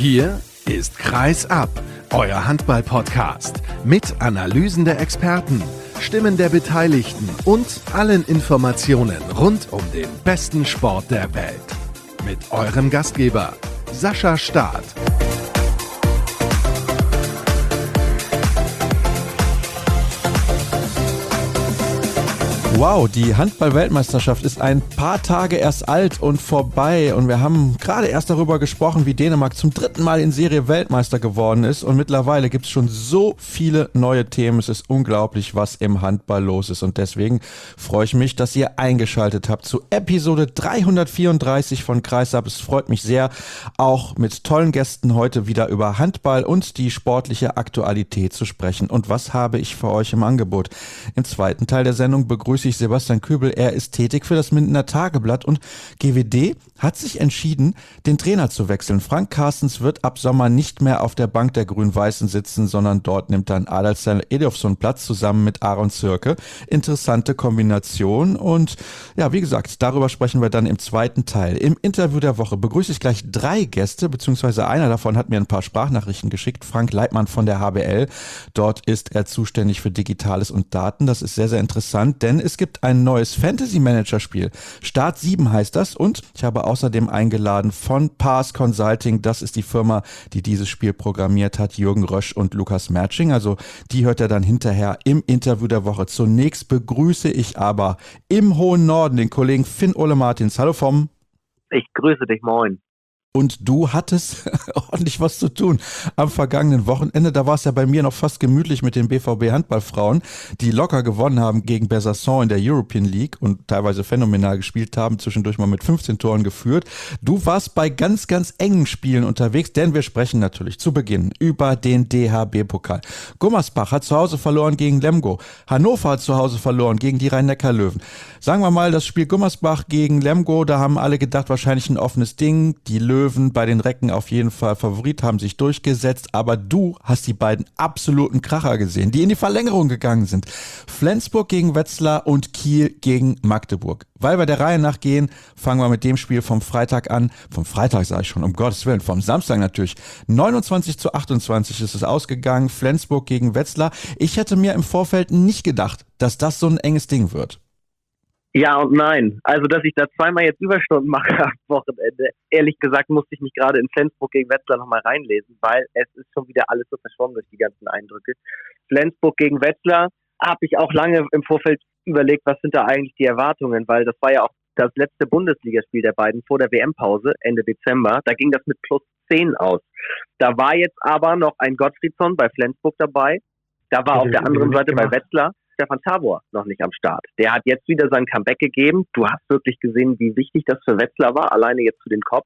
Hier ist Kreis ab, euer Handball-Podcast mit Analysen der Experten, Stimmen der Beteiligten und allen Informationen rund um den besten Sport der Welt. Mit eurem Gastgeber Sascha Staat. Wow, die Handball-Weltmeisterschaft ist ein paar Tage erst alt und vorbei und wir haben gerade erst darüber gesprochen, wie Dänemark zum 3. Mal in Serie Weltmeister geworden ist und mittlerweile gibt es schon so viele neue Themen. Es ist unglaublich, was im Handball los ist und deswegen freue ich mich, dass ihr eingeschaltet habt zu Episode 334 von Kreis ab. Es freut mich sehr, auch mit tollen Gästen heute wieder über Handball und die sportliche Aktualität zu sprechen. Und was habe ich für euch im Angebot? Im zweiten Teil der Sendung begrüße ich Sebastian Köbel. Er ist tätig für das Mindener Tageblatt und GWD hat sich entschieden, den Trainer zu wechseln. Frank Carstens wird ab Sommer nicht mehr auf der Bank der Grün-Weißen sitzen, sondern dort nimmt dann Adalstein Edofsson Platz zusammen mit Aaron Zirke. Interessante Kombination und ja, wie gesagt, darüber sprechen wir dann im zweiten Teil. Im Interview der Woche begrüße ich gleich 3 Gäste, beziehungsweise einer davon hat mir ein paar Sprachnachrichten geschickt, Frank Leitmann von der HBL. Dort ist er zuständig für Digitales und Daten. Das ist sehr, sehr interessant, denn es gibt ein neues Fantasy-Manager-Spiel. Start 7 heißt das und ich habe außerdem eingeladen von Pass Consulting. Das ist die Firma, die dieses Spiel programmiert hat, Jürgen Rösch und Lukas Mertsching. Also die hört er dann hinterher im Interview der Woche. Zunächst begrüße ich aber im hohen Norden den Kollegen Finn-Ole Martins. Hallo vom. Ich grüße dich, moin. Und du hattest ordentlich was zu tun am vergangenen Wochenende. Da war es ja bei mir noch fast gemütlich mit den BVB-Handballfrauen, die locker gewonnen haben gegen Besançon in der European League und teilweise phänomenal gespielt haben, zwischendurch mal mit 15 Toren geführt. Du warst bei ganz, ganz engen Spielen unterwegs, denn wir sprechen natürlich zu Beginn über den DHB-Pokal. Gummersbach hat zu Hause verloren gegen Lemgo. Hannover hat zu Hause verloren gegen die Rhein-Neckar-Löwen. Sagen wir mal, das Spiel Gummersbach gegen Lemgo, da haben alle gedacht, wahrscheinlich ein offenes Ding. Die Löwen bei den Recken auf jeden Fall Favorit, haben sich durchgesetzt, aber du hast die beiden absoluten Kracher gesehen, die in die Verlängerung gegangen sind. Flensburg gegen Wetzlar und Kiel gegen Magdeburg. Weil wir der Reihe nach gehen, fangen wir mit dem Spiel vom Freitag an. Vom Freitag sage ich schon, um Gottes Willen, vom Samstag natürlich. 29-28 ist es ausgegangen, Flensburg gegen Wetzlar. Ich hätte mir im Vorfeld nicht gedacht, dass das so ein enges Ding wird. Ja und nein. Also, dass ich da zweimal jetzt Überstunden mache am Wochenende, ehrlich gesagt, musste ich mich gerade in Flensburg gegen Wetzlar nochmal reinlesen, weil es ist schon wieder alles so verschwommen durch die ganzen Eindrücke. Flensburg gegen Wetzlar habe ich auch lange im Vorfeld überlegt, was sind da eigentlich die Erwartungen, weil das war ja auch das letzte Bundesligaspiel der beiden vor der WM-Pause Ende Dezember. Da ging das mit +10 aus. Da war jetzt aber noch ein Gottfriedsson bei Flensburg dabei. Da war auf der anderen Seite bei Wetzlar Stefan Tabor noch nicht am Start. Der hat jetzt wieder sein Comeback gegeben. Du hast wirklich gesehen, wie wichtig das für Wetzlar war, alleine jetzt für den Kopf.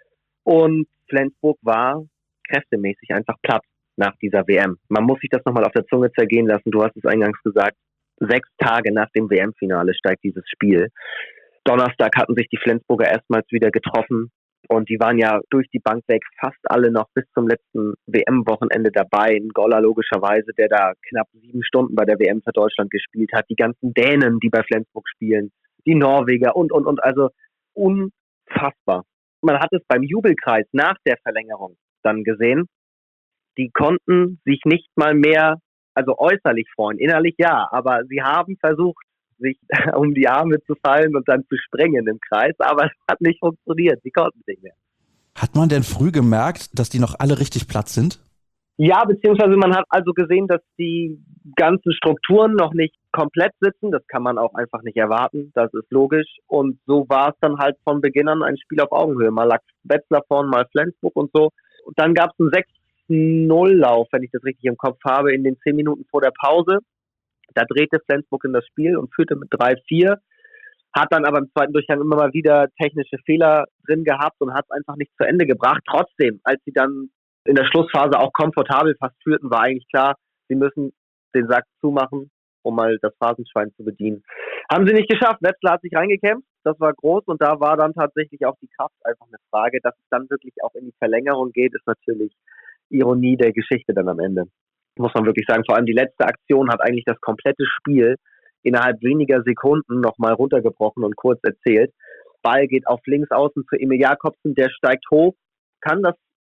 Und Flensburg war kräftemäßig einfach platt nach dieser WM. Man muss sich das nochmal auf der Zunge zergehen lassen. Du hast es eingangs gesagt, 6 Tage nach dem WM-Finale steigt dieses Spiel. Donnerstag hatten sich die Flensburger erstmals wieder getroffen. Und die waren ja durch die Bank weg fast alle noch bis zum letzten WM-Wochenende dabei. Ein Goller logischerweise, der da knapp 7 Stunden bei der WM für Deutschland gespielt hat. Die ganzen Dänen, die bei Flensburg spielen. Die Norweger und. Also unfassbar. Man hat es beim Jubelkreis nach der Verlängerung dann gesehen. Die konnten sich nicht mal mehr, also äußerlich freuen. Innerlich ja, aber sie haben versucht, sich um die Arme zu fallen und dann zu sprengen im Kreis, aber es hat nicht funktioniert, sie konnten nicht mehr. Hat man denn früh gemerkt, dass die noch alle richtig platt sind? Ja, beziehungsweise man hat also gesehen, dass die ganzen Strukturen noch nicht komplett sitzen, das kann man auch einfach nicht erwarten, das ist logisch und so war es dann halt von Beginn an ein Spiel auf Augenhöhe, mal lag Wetzlar vorn, mal Flensburg und so und dann gab es einen 6-0-Lauf, wenn ich das richtig im Kopf habe, in den 10 Minuten vor der Pause. Da drehte Flensburg in das Spiel und führte mit 3-4, hat dann aber im zweiten Durchgang immer mal wieder technische Fehler drin gehabt und hat es einfach nicht zu Ende gebracht. Trotzdem, als sie dann in der Schlussphase auch komfortabel fast führten, war eigentlich klar, sie müssen den Sack zumachen, um mal das Phrasenschwein zu bedienen. Haben sie nicht geschafft. Wetzlar hat sich reingekämpft, das war groß und da war dann tatsächlich auch die Kraft einfach eine Frage. Dass es dann wirklich auch in die Verlängerung geht, ist natürlich Ironie der Geschichte dann am Ende. Muss man wirklich sagen, vor allem die letzte Aktion hat eigentlich das komplette Spiel innerhalb weniger Sekunden nochmal runtergebrochen und kurz erzählt. Ball geht auf links außen zu Emil Jakobsen, der steigt hoch, kann das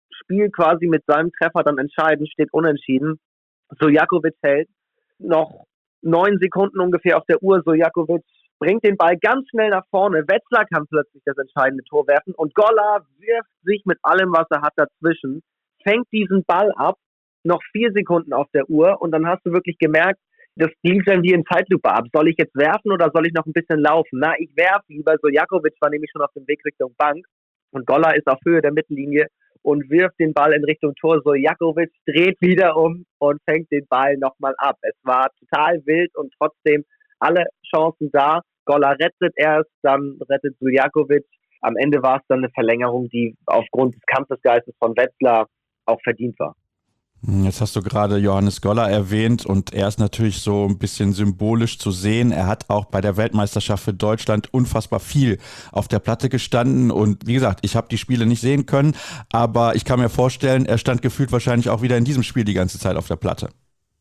Spiel quasi mit seinem Treffer dann entscheiden, steht unentschieden. Sojakovic hält noch 9 Sekunden ungefähr auf der Uhr. Sojakovic bringt den Ball ganz schnell nach vorne. Wetzlar kann plötzlich das entscheidende Tor werfen und Golla wirft sich mit allem, was er hat, dazwischen, fängt diesen Ball ab, noch 4 Sekunden auf der Uhr und dann hast du wirklich gemerkt, das lief dann wie in Zeitlupe ab. Soll ich jetzt werfen oder soll ich noch ein bisschen laufen? Na, ich werfe lieber. Sojakovic war nämlich schon auf dem Weg Richtung Bank und Golla ist auf Höhe der Mittellinie und wirft den Ball in Richtung Tor. Sojakovic dreht wieder um und fängt den Ball nochmal ab. Es war total wild und trotzdem alle Chancen da. Golla rettet erst, dann rettet Sojakovic. Am Ende war es dann eine Verlängerung, die aufgrund des Kampfesgeistes von Wetzlar auch verdient war. Jetzt hast du gerade Johannes Golla erwähnt und er ist natürlich so ein bisschen symbolisch zu sehen. Er hat auch bei der Weltmeisterschaft für Deutschland unfassbar viel auf der Platte gestanden und wie gesagt, ich habe die Spiele nicht sehen können, aber ich kann mir vorstellen, er stand gefühlt wahrscheinlich auch wieder in diesem Spiel die ganze Zeit auf der Platte.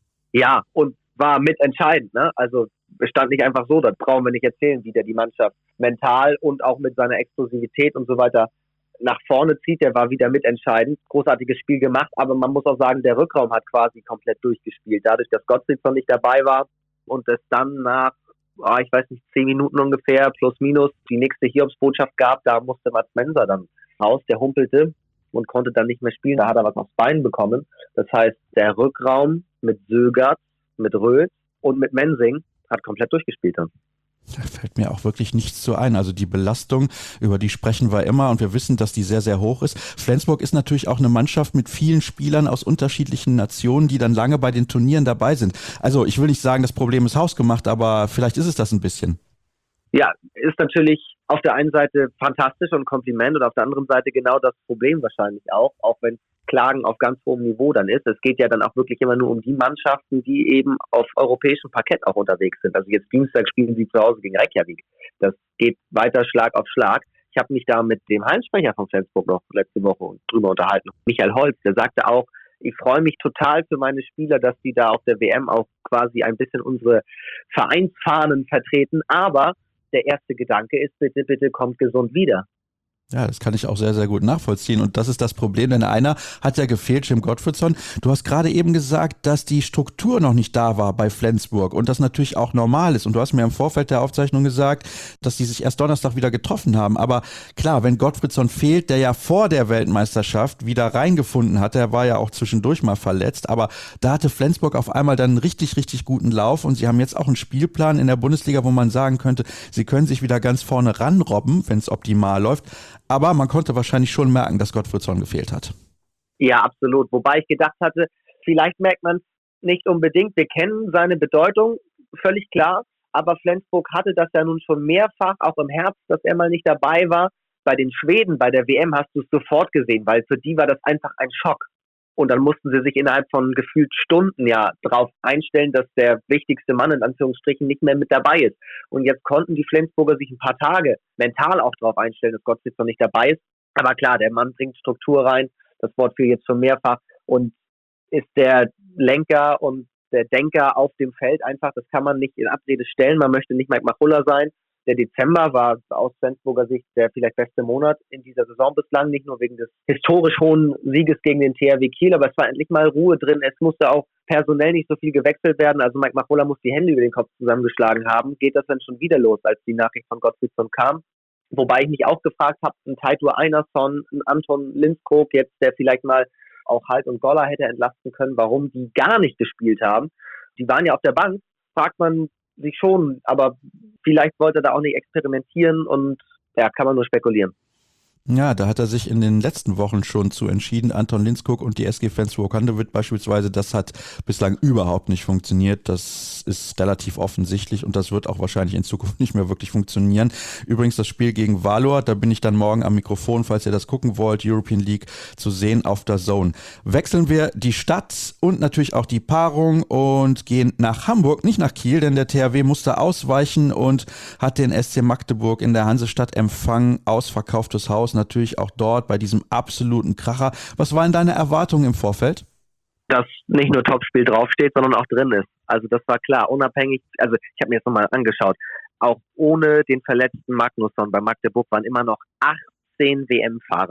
Ja, und war mitentscheidend, ne? Also es stand nicht einfach so, das brauchen wir nicht erzählen, wie der die Mannschaft mental und auch mit seiner Explosivität und so weiter nach vorne zieht. Der war wieder mitentscheidend. Großartiges Spiel gemacht, aber man muss auch sagen, der Rückraum hat quasi komplett durchgespielt. Dadurch, dass Gottfriedson nicht dabei war und es dann nach, ich weiß nicht, 10 Minuten ungefähr, plus minus, die nächste Hiobsbotschaft gab, da musste Mats Menser dann raus, der humpelte und konnte dann nicht mehr spielen. Da hat er was aufs Bein bekommen. Das heißt, der Rückraum mit Sögert, mit Röth und mit Mensing hat komplett durchgespielt dann. Da fällt mir auch wirklich nichts zu ein. Also die Belastung, über die sprechen wir immer und wir wissen, dass die sehr, sehr hoch ist. Flensburg ist natürlich auch eine Mannschaft mit vielen Spielern aus unterschiedlichen Nationen, die dann lange bei den Turnieren dabei sind. Also ich will nicht sagen, das Problem ist hausgemacht, aber vielleicht ist es das ein bisschen. Ja, ist natürlich auf der einen Seite fantastisch und Kompliment und auf der anderen Seite genau das Problem wahrscheinlich auch wenn Klagen auf ganz hohem Niveau dann ist. Es geht ja dann auch wirklich immer nur um die Mannschaften, die eben auf europäischem Parkett auch unterwegs sind. Also jetzt Dienstag spielen sie zu Hause gegen Reykjavik. Das geht weiter Schlag auf Schlag. Ich habe mich da mit dem Heimsprecher von Flensburg noch letzte Woche drüber unterhalten. Michael Holz, der sagte auch, ich freue mich total für meine Spieler, dass die da auf der WM auch quasi ein bisschen unsere Vereinsfahnen vertreten. Aber der erste Gedanke ist, bitte, bitte kommt gesund wieder. Ja, das kann ich auch sehr, sehr gut nachvollziehen. Und das ist das Problem, denn einer hat ja gefehlt, Jim Gottfriedson. Du hast gerade eben gesagt, dass die Struktur noch nicht da war bei Flensburg und das natürlich auch normal ist. Und du hast mir im Vorfeld der Aufzeichnung gesagt, dass die sich erst Donnerstag wieder getroffen haben. Aber klar, wenn Gottfriedson fehlt, der ja vor der Weltmeisterschaft wieder reingefunden hat, der war ja auch zwischendurch mal verletzt, aber da hatte Flensburg auf einmal dann einen richtig, richtig guten Lauf und sie haben jetzt auch einen Spielplan in der Bundesliga, wo man sagen könnte, sie können sich wieder ganz vorne ranrobben, wenn es optimal läuft. Aber man konnte wahrscheinlich schon merken, dass Gottfriedson gefehlt hat. Ja, absolut. Wobei ich gedacht hatte, vielleicht merkt man es nicht unbedingt. Wir kennen seine Bedeutung, völlig klar. Aber Flensburg hatte das ja nun schon mehrfach, auch im Herbst, dass er mal nicht dabei war. Bei den Schweden, bei der WM hast du es sofort gesehen, weil für die war das einfach ein Schock. Und dann mussten sie sich innerhalb von gefühlt Stunden ja drauf einstellen, dass der wichtigste Mann in Anführungsstrichen nicht mehr mit dabei ist. Und jetzt konnten die Flensburger sich ein paar Tage mental auch darauf einstellen, dass Gottfriedson nicht dabei ist. Aber klar, der Mann bringt Struktur rein. Das Wort fiel jetzt schon mehrfach und ist der Lenker und der Denker auf dem Feld einfach. Das kann man nicht in Abrede stellen. Man möchte nicht Mike Machulla sein. Der Dezember war aus Flensburger Sicht der vielleicht beste Monat in dieser Saison bislang, nicht nur wegen des historisch hohen Sieges gegen den THW Kiel, aber es war endlich mal Ruhe drin. Es musste auch personell nicht so viel gewechselt werden. Also Mike Machulla muss die Hände über den Kopf zusammengeschlagen haben. Geht das dann schon wieder los, als die Nachricht von Gottfriedson kam? Wobei ich mich auch gefragt habe, ein Teitur Einarsson, ein Anton Lindskog, jetzt der vielleicht mal auch Halt und Golla hätte entlasten können, warum die gar nicht gespielt haben. Die waren ja auf der Bank, fragt man sich schon, aber vielleicht wollte er da auch nicht experimentieren und ja, kann man nur spekulieren. Ja, da hat er sich in den letzten Wochen schon zu entschieden. Anton Lindskog und die SG Flensburg-Handewitt beispielsweise, das hat bislang überhaupt nicht funktioniert. Das ist relativ offensichtlich und das wird auch wahrscheinlich in Zukunft nicht mehr wirklich funktionieren. Übrigens das Spiel gegen Valor, da bin ich dann morgen am Mikrofon, falls ihr das gucken wollt, European League zu sehen auf der Zone. Wechseln wir die Stadt und natürlich auch die Paarung und gehen nach Hamburg, nicht nach Kiel, denn der THW musste ausweichen und hat den SC Magdeburg in der Hansestadt empfangen. Ausverkauftes Haus, natürlich auch dort bei diesem absoluten Kracher. Was waren deine Erwartungen im Vorfeld? Dass nicht nur Topspiel draufsteht, sondern auch drin ist. Also das war klar, unabhängig, also ich habe mir das nochmal angeschaut, auch ohne den verletzten Magnusson bei Magdeburg waren immer noch 18 WM-Fahrer.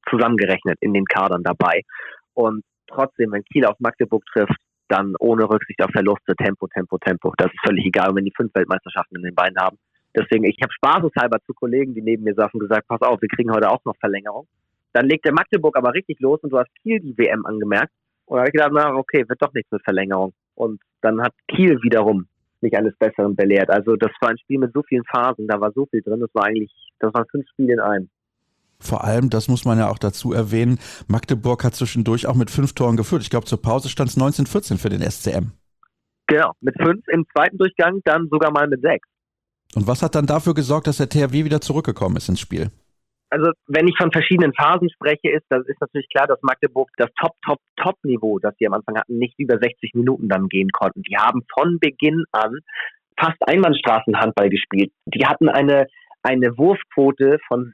zusammengerechnet in den Kadern dabei. Und trotzdem, wenn Kiel auf Magdeburg trifft, dann ohne Rücksicht auf Verluste, Tempo. Das ist völlig egal, wenn die 5 Weltmeisterschaften in den Beinen haben. Deswegen, ich habe spaßeshalber zu Kollegen, die neben mir saßen, gesagt, pass auf, wir kriegen heute auch noch Verlängerung. Dann legt der Magdeburg aber richtig los und du hast Kiel die WM angemerkt. Und da habe ich gedacht, na okay, wird doch nichts mit Verlängerung. Und dann hat Kiel wiederum mich eines Besseren belehrt. Also das war ein Spiel mit so vielen Phasen, da war so viel drin, das waren 5 Spiele in einem. Vor allem, das muss man ja auch dazu erwähnen, Magdeburg hat zwischendurch auch mit 5 Toren geführt. Ich glaube, zur Pause stand es 19-14 für den SCM. Genau, mit 5 im zweiten Durchgang, dann sogar mal mit 6. Und was hat dann dafür gesorgt, dass der THW wieder zurückgekommen ist ins Spiel? Also wenn ich von verschiedenen Phasen spreche, ist natürlich klar, dass Magdeburg das Top-Niveau, das sie am Anfang hatten, nicht über 60 Minuten dann gehen konnten. Die haben von Beginn an fast Einbahnstraßenhandball gespielt. Die hatten eine Wurfquote von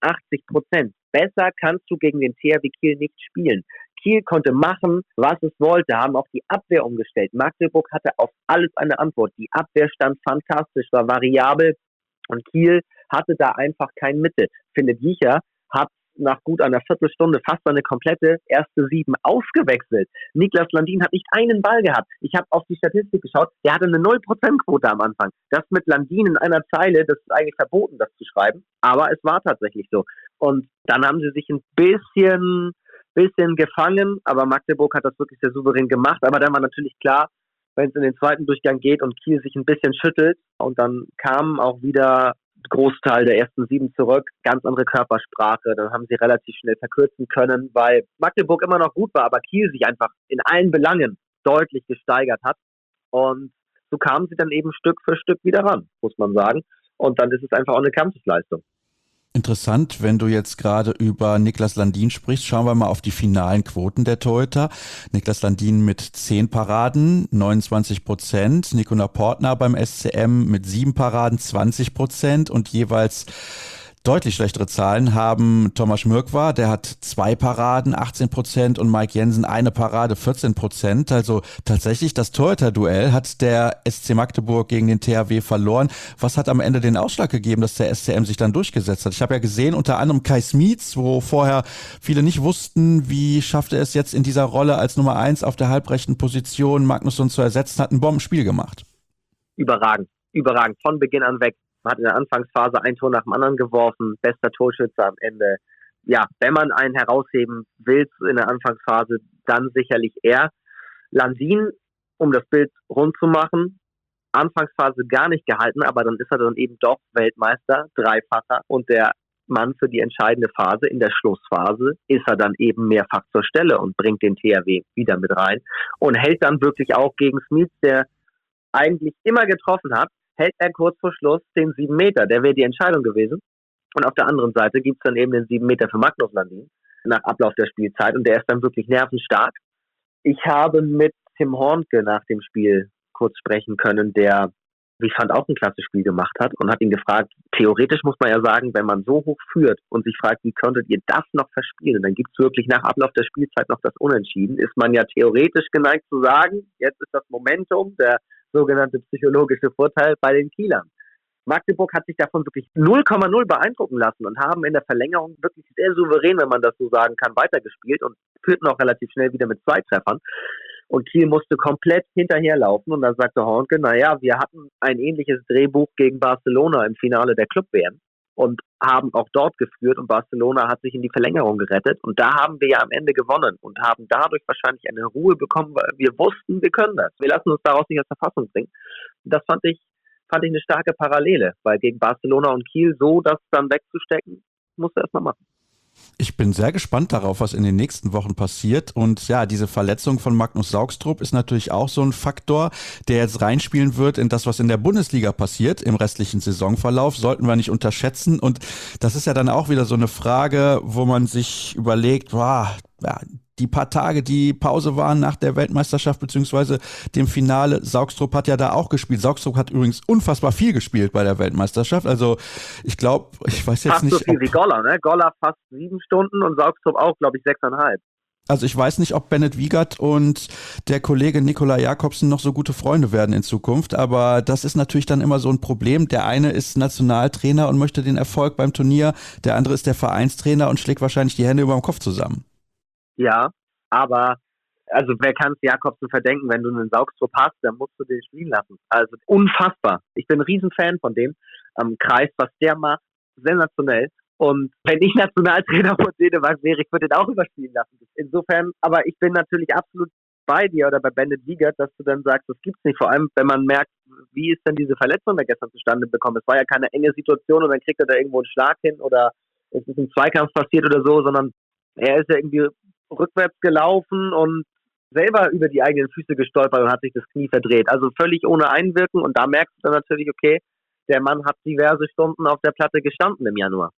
86%. Besser kannst du gegen den THW Kiel nicht spielen. Kiel konnte machen, was es wollte, haben auch die Abwehr umgestellt. Magdeburg hatte auf alles eine Antwort. Die Abwehr stand fantastisch, war variabel und Kiel hatte da einfach kein Mittel. Philipp Jiecher hat nach gut einer Viertelstunde fast seine komplette erste 7 ausgewechselt. Niklas Landin hat nicht einen Ball gehabt. Ich habe auf die Statistik geschaut, der hatte eine 0%-Quote am Anfang. Das mit Landin in einer Zeile, das ist eigentlich verboten, das zu schreiben, aber es war tatsächlich so. Und dann haben sie sich ein bisschen gefangen, aber Magdeburg hat das wirklich sehr souverän gemacht. Aber dann war natürlich klar, wenn es in den zweiten Durchgang geht und Kiel sich ein bisschen schüttelt und dann kam auch wieder Großteil der ersten 7 zurück, ganz andere Körpersprache, dann haben sie relativ schnell verkürzen können, weil Magdeburg immer noch gut war, aber Kiel sich einfach in allen Belangen deutlich gesteigert hat und so kamen sie dann eben Stück für Stück wieder ran, muss man sagen, und dann ist es einfach auch eine Kampfesleistung. Interessant, wenn du jetzt gerade über Niklas Landin sprichst, schauen wir mal auf die finalen Quoten der Torhüter. Niklas Landin mit 10 Paraden, 29%, Nicola Portner beim SCM mit 7 Paraden, 20% und jeweils deutlich schlechtere Zahlen haben Thomas Schmirkwa, der hat 2 Paraden, 18% und Mike Jensen 1 Parade, 14%. Also tatsächlich das Torhüter-Duell hat der SC Magdeburg gegen den THW verloren. Was hat am Ende den Ausschlag gegeben, dass der SCM sich dann durchgesetzt hat? Ich habe ja gesehen, unter anderem Kai Smietz, wo vorher viele nicht wussten, wie schafft er es jetzt in dieser Rolle als Nummer 1 auf der halbrechten Position Magnusson zu ersetzen, hat ein Bombenspiel gemacht. Überragend, von Beginn an weg. Man hat in der Anfangsphase ein Tor nach dem anderen geworfen, bester Torschütze am Ende. Ja, wenn man einen herausheben will in der Anfangsphase, dann sicherlich er. Landin, um das Bild rund zu machen, Anfangsphase gar nicht gehalten, aber dann ist er dann eben doch Weltmeister, Dreifacher und der Mann für die entscheidende Phase. In der Schlussphase ist er dann eben mehrfach zur Stelle und bringt den THW wieder mit rein und hält dann wirklich auch gegen Smith, der eigentlich immer getroffen hat, hält er kurz vor Schluss den 7 Meter. Der wäre die Entscheidung gewesen. Und auf der anderen Seite gibt es dann eben den 7 Meter für Magnus Landin nach Ablauf der Spielzeit. Und der ist dann wirklich nervenstark. Ich habe mit Tim Hornke nach dem Spiel kurz sprechen können, der, wie ich fand, auch ein klasse Spiel gemacht hat und hat ihn gefragt, theoretisch muss man ja sagen, wenn man so hoch führt und sich fragt, wie könntet ihr das noch verspielen? Dann gibt es wirklich nach Ablauf der Spielzeit noch das Unentschieden. Ist man ja theoretisch geneigt zu sagen, jetzt ist das Momentum, der sogenannte psychologische Vorteil bei den Kielern. Magdeburg hat sich davon wirklich 0,0 beeindrucken lassen und haben in der Verlängerung wirklich sehr souverän, wenn man das so sagen kann, weitergespielt und führten auch relativ schnell wieder mit 2 Treffern. Und Kiel musste komplett hinterherlaufen und dann sagte Hornke, naja, wir hatten ein ähnliches Drehbuch gegen Barcelona im Finale der Club-WM und haben auch dort geführt und Barcelona hat sich in die Verlängerung gerettet und da haben wir ja am Ende gewonnen und haben dadurch wahrscheinlich eine Ruhe bekommen, weil wir wussten, wir können das. Wir lassen uns daraus nicht aus der Fassung bringen. Und das fand ich eine starke Parallele, weil gegen Barcelona und Kiel so das dann wegzustecken, musst du erstmal machen. Ich bin sehr gespannt darauf, was in den nächsten Wochen passiert. Und ja, diese Verletzung von Magnus Saugstrup ist natürlich auch so ein Faktor, der jetzt reinspielen wird in das, was in der Bundesliga passiert im restlichen Saisonverlauf. Sollten wir nicht unterschätzen. Und das ist ja dann auch wieder so eine Frage, wo man sich überlegt, die paar Tage, die Pause waren nach der Weltmeisterschaft beziehungsweise dem Finale, Saugstrup hat ja da auch gespielt. Saugstrup hat übrigens unfassbar viel gespielt bei der Weltmeisterschaft. Also ich weiß jetzt fast nicht. Fast so viel wie Goller, ne? Goller fast 7 Stunden und Saugstrup auch, glaube ich, 6,5. Also ich weiß nicht, ob Bennett Wiegert und der Kollege Nikolai Jakobsen noch so gute Freunde werden in Zukunft, aber das ist natürlich dann immer so ein Problem. Der eine ist Nationaltrainer und möchte den Erfolg beim Turnier, der andere ist der Vereinstrainer und schlägt wahrscheinlich die Hände über dem Kopf zusammen. Ja, aber also wer kann es Jakobsen verdenken, wenn du einen Saugstrupp hast, dann musst du den spielen lassen. Also unfassbar. Ich bin ein Riesenfan von dem. Am Kreis, was der macht, sensationell. Und wenn ich Nationaltrainer von Dänemark wäre, ich würde den auch überspielen lassen. Insofern, aber ich bin natürlich absolut bei dir oder bei Bennett Wiegert, dass du dann sagst, das gibt's nicht. Vor allem, wenn man merkt, wie ist denn diese Verletzung da gestern zustande bekommen? Es war ja keine enge Situation und dann kriegt er da irgendwo einen Schlag hin oder es ist ein Zweikampf passiert oder so, sondern er ist ja irgendwie rückwärts gelaufen und selber über die eigenen Füße gestolpert und hat sich das Knie verdreht. Also völlig ohne Einwirken und da merkst du dann natürlich, okay, der Mann hat diverse Stunden auf der Platte gestanden im Januar.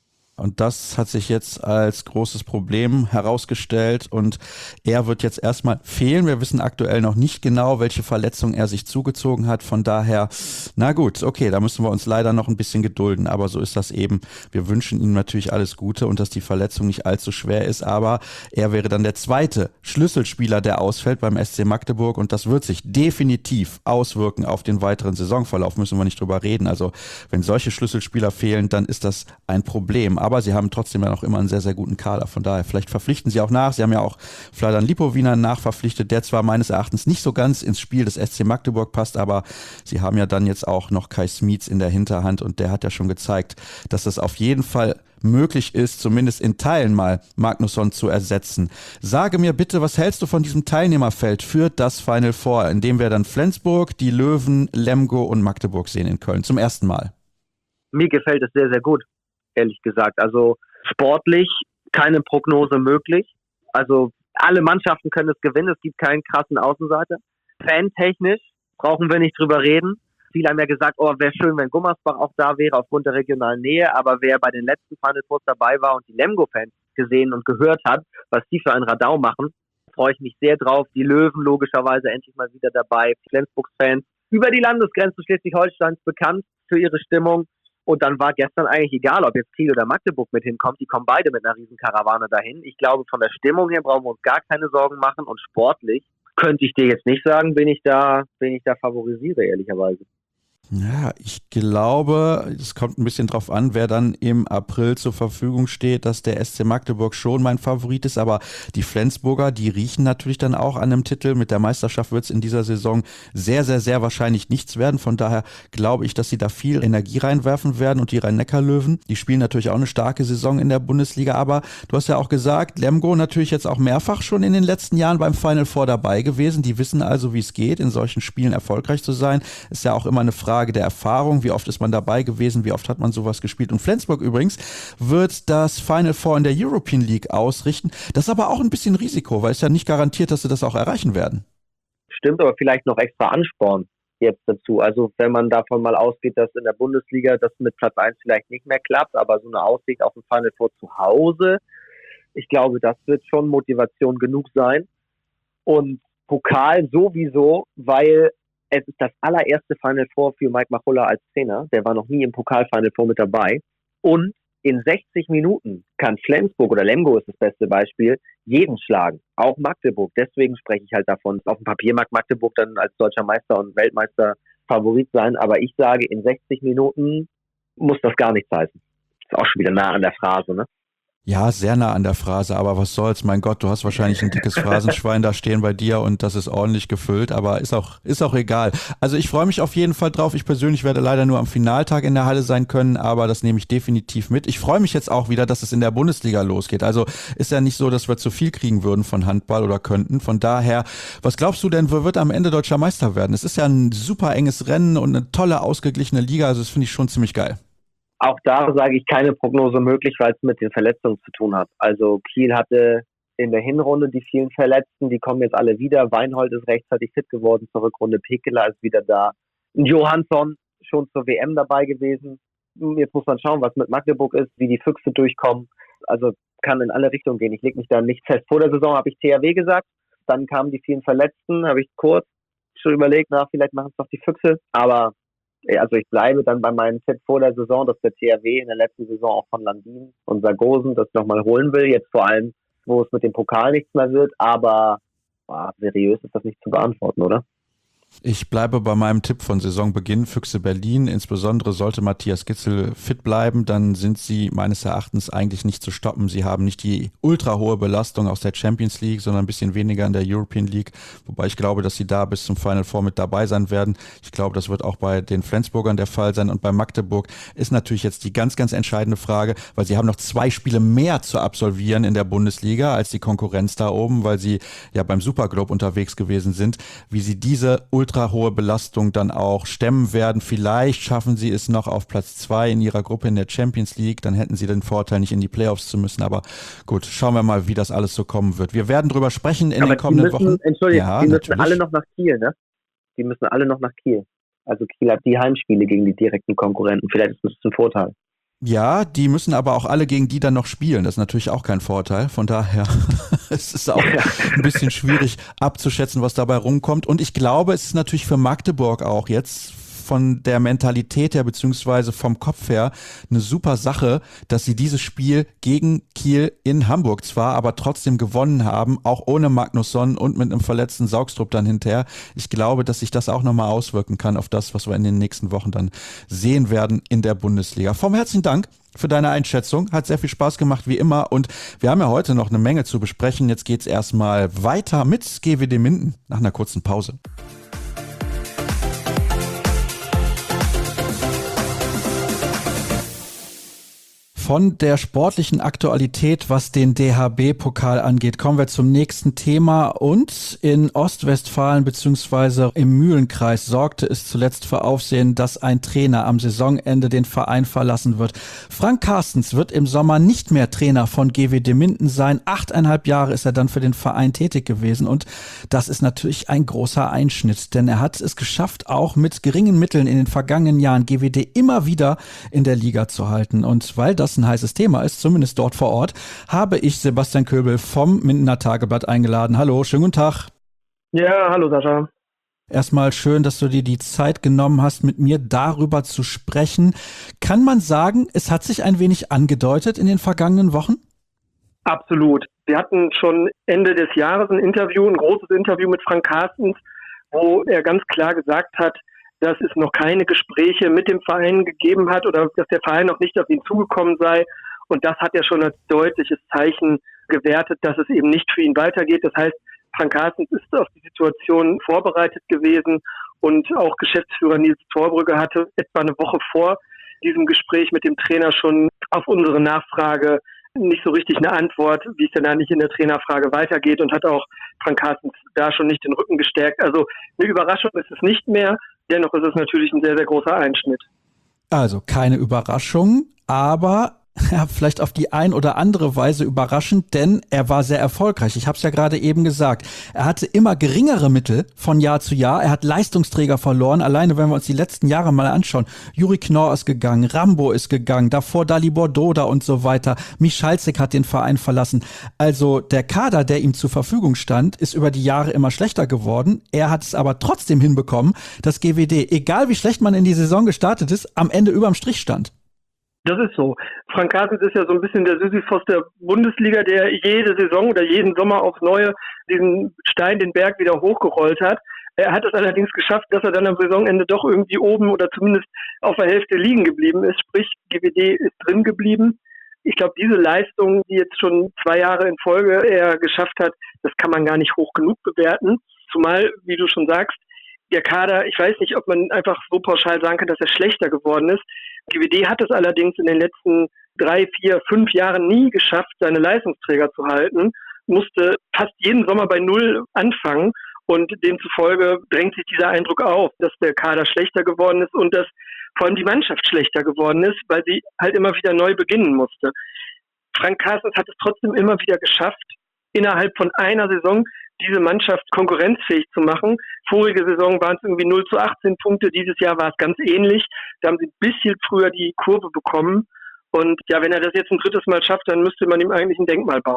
Und das hat sich jetzt als großes Problem herausgestellt und er wird jetzt erstmal fehlen. Wir wissen aktuell noch nicht genau, welche Verletzung er sich zugezogen hat. Von daher, na gut, okay, da müssen wir uns leider noch ein bisschen gedulden, aber so ist das eben. Wir wünschen ihm natürlich alles Gute und dass die Verletzung nicht allzu schwer ist, aber er wäre dann der zweite Schlüsselspieler, der ausfällt beim SC Magdeburg und das wird sich definitiv auswirken auf den weiteren Saisonverlauf, müssen wir nicht drüber reden. Also wenn solche Schlüsselspieler fehlen, dann ist das ein Problem. Aber sie haben trotzdem ja noch immer einen sehr, sehr guten Kader. Von daher, vielleicht verpflichten sie auch nach. Sie haben ja auch Vladan Lipovina nachverpflichtet, der zwar meines Erachtens nicht so ganz ins Spiel des SC Magdeburg passt, aber sie haben ja dann jetzt auch noch Kai Smits in der Hinterhand und der hat ja schon gezeigt, dass das auf jeden Fall möglich ist, zumindest in Teilen mal Magnusson zu ersetzen. Sage mir bitte, was hältst du von diesem Teilnehmerfeld für das Final Four, in dem wir dann Flensburg, die Löwen, Lemgo und Magdeburg sehen in Köln zum ersten Mal? Mir gefällt es sehr, sehr gut, ehrlich gesagt. Also sportlich keine Prognose möglich. Also alle Mannschaften können es gewinnen. Es gibt keinen krassen Außenseiter. Fantechnisch brauchen wir nicht drüber reden. Viele haben ja gesagt, oh, wäre schön, wenn Gummersbach auch da wäre aufgrund der regionalen Nähe. Aber wer bei den letzten Final Fours dabei war und die Lemgo-Fans gesehen und gehört hat, was die für ein Radau machen, freue ich mich sehr drauf. Die Löwen logischerweise endlich mal wieder dabei. Flensburg-Fans über die Landesgrenze Schleswig-Holsteins bekannt für ihre Stimmung. Und dann war gestern eigentlich egal, ob jetzt Kiel oder Magdeburg mit hinkommt. Die kommen beide mit einer riesen Karawane dahin. Ich glaube, von der Stimmung her brauchen wir uns gar keine Sorgen machen. Und sportlich könnte ich dir jetzt nicht sagen, wen ich da favorisiere, ehrlicherweise. Ja, ich glaube, es kommt ein bisschen drauf an, wer dann im April zur Verfügung steht, dass der SC Magdeburg schon mein Favorit ist, aber die Flensburger, die riechen natürlich dann auch an einem Titel. Mit der Meisterschaft wird es in dieser Saison sehr, sehr, sehr wahrscheinlich nichts werden. Von daher glaube ich, dass sie da viel Energie reinwerfen werden und die Rhein-Neckar-Löwen, die spielen natürlich auch eine starke Saison in der Bundesliga, aber du hast ja auch gesagt, Lemgo natürlich jetzt auch mehrfach schon in den letzten Jahren beim Final Four dabei gewesen. Die wissen also, wie es geht, in solchen Spielen erfolgreich zu sein. Ist ja auch immer eine Frage der Erfahrung, wie oft ist man dabei gewesen, wie oft hat man sowas gespielt. Und Flensburg übrigens wird das Final Four in der European League ausrichten. Das ist aber auch ein bisschen Risiko, weil es ja nicht garantiert, dass sie das auch erreichen werden. Stimmt, aber vielleicht noch extra Ansporn jetzt dazu. Also wenn man davon mal ausgeht, dass in der Bundesliga das mit Platz 1 vielleicht nicht mehr klappt, aber so eine Aussicht auf ein Final Four zu Hause, ich glaube, das wird schon Motivation genug sein. Und Pokal sowieso, weil es ist das allererste Final Four für Mike Machulla als Trainer. Der war noch nie im Pokal-Final Four mit dabei. Und in 60 Minuten kann Flensburg oder Lemgo ist das beste Beispiel, jeden schlagen. Auch Magdeburg. Deswegen spreche ich halt davon. Auf dem Papier mag Magdeburg dann als deutscher Meister und Weltmeister Favorit sein. Aber ich sage, in 60 Minuten muss das gar nichts heißen. Ist auch schon wieder nah an der Phrase, ne? Ja, sehr nah an der Phrase, aber was soll's, mein Gott, du hast wahrscheinlich ein dickes Phrasenschwein da stehen bei dir und das ist ordentlich gefüllt, aber ist auch egal. Also ich freue mich auf jeden Fall drauf. Ich persönlich werde leider nur am Finaltag in der Halle sein können, aber das nehme ich definitiv mit. Ich freue mich jetzt auch wieder, dass es in der Bundesliga losgeht. Also ist ja nicht so, dass wir zu viel kriegen würden von Handball oder könnten. Von daher, was glaubst du denn, wer wird am Ende deutscher Meister werden? Es ist ja ein super enges Rennen und eine tolle, ausgeglichene Liga, also das finde ich schon ziemlich geil. Auch da sage ich keine Prognose möglich, weil es mit den Verletzungen zu tun hat. Also Kiel hatte in der Hinrunde die vielen Verletzten, die kommen jetzt alle wieder. Weinhold ist rechtzeitig fit geworden zur Rückrunde, Pekela ist wieder da. Johansson schon zur WM dabei gewesen. Jetzt muss man schauen, was mit Magdeburg ist, wie die Füchse durchkommen. Also kann in alle Richtungen gehen. Ich lege mich da nicht fest. Vor der Saison habe ich THW gesagt, dann kamen die vielen Verletzten, habe ich kurz schon überlegt, vielleicht machen es doch die Füchse, aber also ich bleibe dann bei meinem Tipp vor der Saison, dass der THW in der letzten Saison auch von Landin und Sargosen das nochmal holen will. Jetzt vor allem wo es mit dem Pokal nichts mehr wird, aber seriös ist das nicht zu beantworten, oder? Ich bleibe bei meinem Tipp von Saisonbeginn, Füchse Berlin. Insbesondere sollte Matthias Gitzel fit bleiben, dann sind sie meines Erachtens eigentlich nicht zu stoppen. Sie haben nicht die ultra hohe Belastung aus der Champions League, sondern ein bisschen weniger in der European League. Wobei ich glaube, dass sie da bis zum Final Four mit dabei sein werden. Ich glaube, das wird auch bei den Flensburgern der Fall sein. Und bei Magdeburg ist natürlich jetzt die ganz, ganz entscheidende Frage, weil sie haben noch 2 Spiele mehr zu absolvieren in der Bundesliga als die Konkurrenz da oben, weil sie ja beim Superglobe unterwegs gewesen sind, wie sie diese ultra hohe Belastung dann auch stemmen werden. Vielleicht schaffen sie es noch auf Platz 2 in ihrer Gruppe in der Champions League. Dann hätten sie den Vorteil, nicht in die Playoffs zu müssen. Aber gut, schauen wir mal, wie das alles so kommen wird. Wir werden drüber sprechen in den kommenden Wochen. Entschuldigung, ja, die müssen alle noch nach Kiel, ne? Die müssen alle noch nach Kiel. Also Kiel hat die Heimspiele gegen die direkten Konkurrenten. Vielleicht ist das ein Vorteil. Ja, die müssen aber auch alle gegen die dann noch spielen. Das ist natürlich auch kein Vorteil. Von daher es ist auch ein bisschen schwierig abzuschätzen, was dabei rumkommt. Und ich glaube, es ist natürlich für Magdeburg auch jetzt von der Mentalität her beziehungsweise vom Kopf her eine super Sache, dass sie dieses Spiel gegen Kiel in Hamburg zwar, aber trotzdem gewonnen haben, auch ohne Magnusson und mit einem verletzten Saugstrup dann hinterher. Ich glaube, dass sich das auch nochmal auswirken kann auf das, was wir in den nächsten Wochen dann sehen werden in der Bundesliga. Vom herzlichen Dank für deine Einschätzung. Hat sehr viel Spaß gemacht, wie immer. Und wir haben ja heute noch eine Menge zu besprechen. Jetzt geht's erstmal weiter mit GWD Minden nach einer kurzen Pause. Von der sportlichen Aktualität, was den DHB-Pokal angeht, kommen wir zum nächsten Thema. Und in Ostwestfalen bzw. im Mühlenkreis sorgte es zuletzt für Aufsehen, dass ein Trainer am Saisonende den Verein verlassen wird. Frank Carstens wird im Sommer nicht mehr Trainer von GWD Minden sein. 8,5 Jahre ist er dann für den Verein tätig gewesen. Und das ist natürlich ein großer Einschnitt, denn er hat es geschafft, auch mit geringen Mitteln in den vergangenen Jahren GWD immer wieder in der Liga zu halten. Und weil das ein heißes Thema ist, zumindest dort vor Ort, habe ich Sebastian Köbel vom Mindener Tageblatt eingeladen. Hallo, schönen guten Tag. Ja, hallo Sascha. Erstmal schön, dass du dir die Zeit genommen hast, mit mir darüber zu sprechen. Kann man sagen, es hat sich ein wenig angedeutet in den vergangenen Wochen? Absolut. Wir hatten schon Ende des Jahres ein großes Interview mit Frank Carstens, wo er ganz klar gesagt hat, dass es noch keine Gespräche mit dem Verein gegeben hat oder dass der Verein noch nicht auf ihn zugekommen sei. Und das hat er schon als deutliches Zeichen gewertet, dass es eben nicht für ihn weitergeht. Das heißt, Frank Carstens ist auf die Situation vorbereitet gewesen und auch Geschäftsführer Nils Torbrügge hatte etwa eine Woche vor diesem Gespräch mit dem Trainer schon auf unsere Nachfrage nicht so richtig eine Antwort, wie es denn eigentlich in der Trainerfrage weitergeht, und hat auch Frank Carstens da schon nicht den Rücken gestärkt. Also eine Überraschung ist es nicht mehr. Dennoch ist es natürlich ein sehr, sehr großer Einschnitt. Also keine Überraschung, aber ja, vielleicht auf die ein oder andere Weise überraschend, denn er war sehr erfolgreich. Ich habe es ja gerade eben gesagt. Er hatte immer geringere Mittel von Jahr zu Jahr. Er hat Leistungsträger verloren. Alleine, wenn wir uns die letzten Jahre mal anschauen. Juri Knorr ist gegangen, Rambo ist gegangen, davor Dalibor Doda und so weiter. Michalczyk hat den Verein verlassen. Also der Kader, der ihm zur Verfügung stand, ist über die Jahre immer schlechter geworden. Er hat es aber trotzdem hinbekommen, dass GWD, egal wie schlecht man in die Saison gestartet ist, am Ende überm Strich stand. Das ist so. Frank Carstens ist ja so ein bisschen der Sisyphos der Bundesliga, der jede Saison oder jeden Sommer aufs Neue diesen Stein, den Berg wieder hochgerollt hat. Er hat es allerdings geschafft, dass er dann am Saisonende doch irgendwie oben oder zumindest auf der Hälfte liegen geblieben ist. Sprich, GWD ist drin geblieben. Ich glaube, diese Leistung, die jetzt schon 2 Jahre in Folge er geschafft hat, das kann man gar nicht hoch genug bewerten. Zumal, wie du schon sagst, der Kader, ich weiß nicht, ob man einfach so pauschal sagen kann, dass er schlechter geworden ist. GWD hat es allerdings in den letzten 3, 4, 5 Jahren nie geschafft, seine Leistungsträger zu halten, musste fast jeden Sommer bei Null anfangen, und demzufolge drängt sich dieser Eindruck auf, dass der Kader schlechter geworden ist und dass vor allem die Mannschaft schlechter geworden ist, weil sie halt immer wieder neu beginnen musste. Frank Carstens hat es trotzdem immer wieder geschafft, innerhalb von einer Saison diese Mannschaft konkurrenzfähig zu machen. Vorige Saison waren es irgendwie 0-18 Punkte, dieses Jahr war es ganz ähnlich. Da haben sie ein bisschen früher die Kurve bekommen. Und ja, wenn er das jetzt ein drittes Mal schafft, dann müsste man ihm eigentlich ein Denkmal bauen.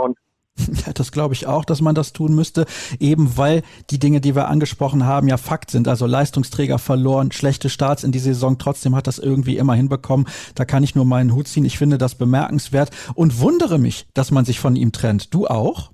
Ja, das glaube ich auch, dass man das tun müsste, eben weil die Dinge, die wir angesprochen haben, ja Fakt sind. Also Leistungsträger verloren, schlechte Starts in die Saison, trotzdem hat das irgendwie immer hinbekommen. Da kann ich nur meinen Hut ziehen. Ich finde das bemerkenswert und wundere mich, dass man sich von ihm trennt. Du auch?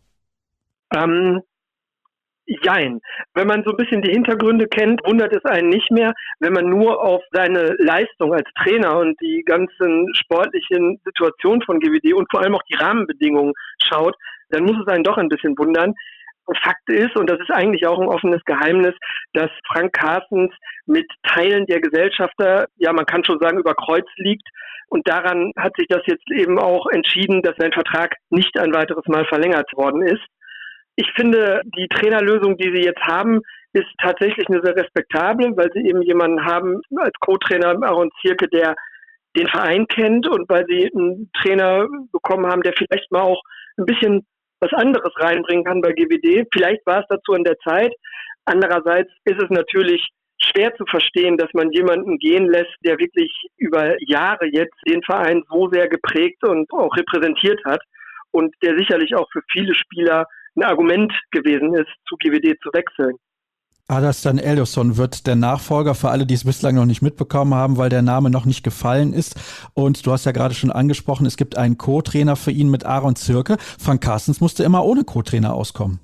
Jein. Wenn man so ein bisschen die Hintergründe kennt, wundert es einen nicht mehr. Wenn man nur auf seine Leistung als Trainer und die ganzen sportlichen Situationen von GWD und vor allem auch die Rahmenbedingungen schaut, dann muss es einen doch ein bisschen wundern. Fakt ist, und das ist eigentlich auch ein offenes Geheimnis, dass Frank Carstens mit Teilen der Gesellschafter, ja, man kann schon sagen, über Kreuz liegt. Und daran hat sich das jetzt eben auch entschieden, dass sein Vertrag nicht ein weiteres Mal verlängert worden ist. Ich finde, die Trainerlösung, die sie jetzt haben, ist tatsächlich eine sehr respektable, weil sie eben jemanden haben als Co-Trainer Aaron Zierke, der den Verein kennt und weil sie einen Trainer bekommen haben, der vielleicht mal auch ein bisschen was anderes reinbringen kann bei GWD. Vielleicht war es dazu an der Zeit. Andererseits ist es natürlich schwer zu verstehen, dass man jemanden gehen lässt, der wirklich über Jahre jetzt den Verein so sehr geprägt und auch repräsentiert hat und der sicherlich auch für viele Spieler ein Argument gewesen ist, zu GWD zu wechseln. Alasdair Eliasson wird der Nachfolger für alle, die es bislang noch nicht mitbekommen haben, weil der Name noch nicht gefallen ist. Und du hast ja gerade schon angesprochen, es gibt einen Co-Trainer für ihn mit Aaron Zierke. Frank Carstens musste immer ohne Co-Trainer auskommen.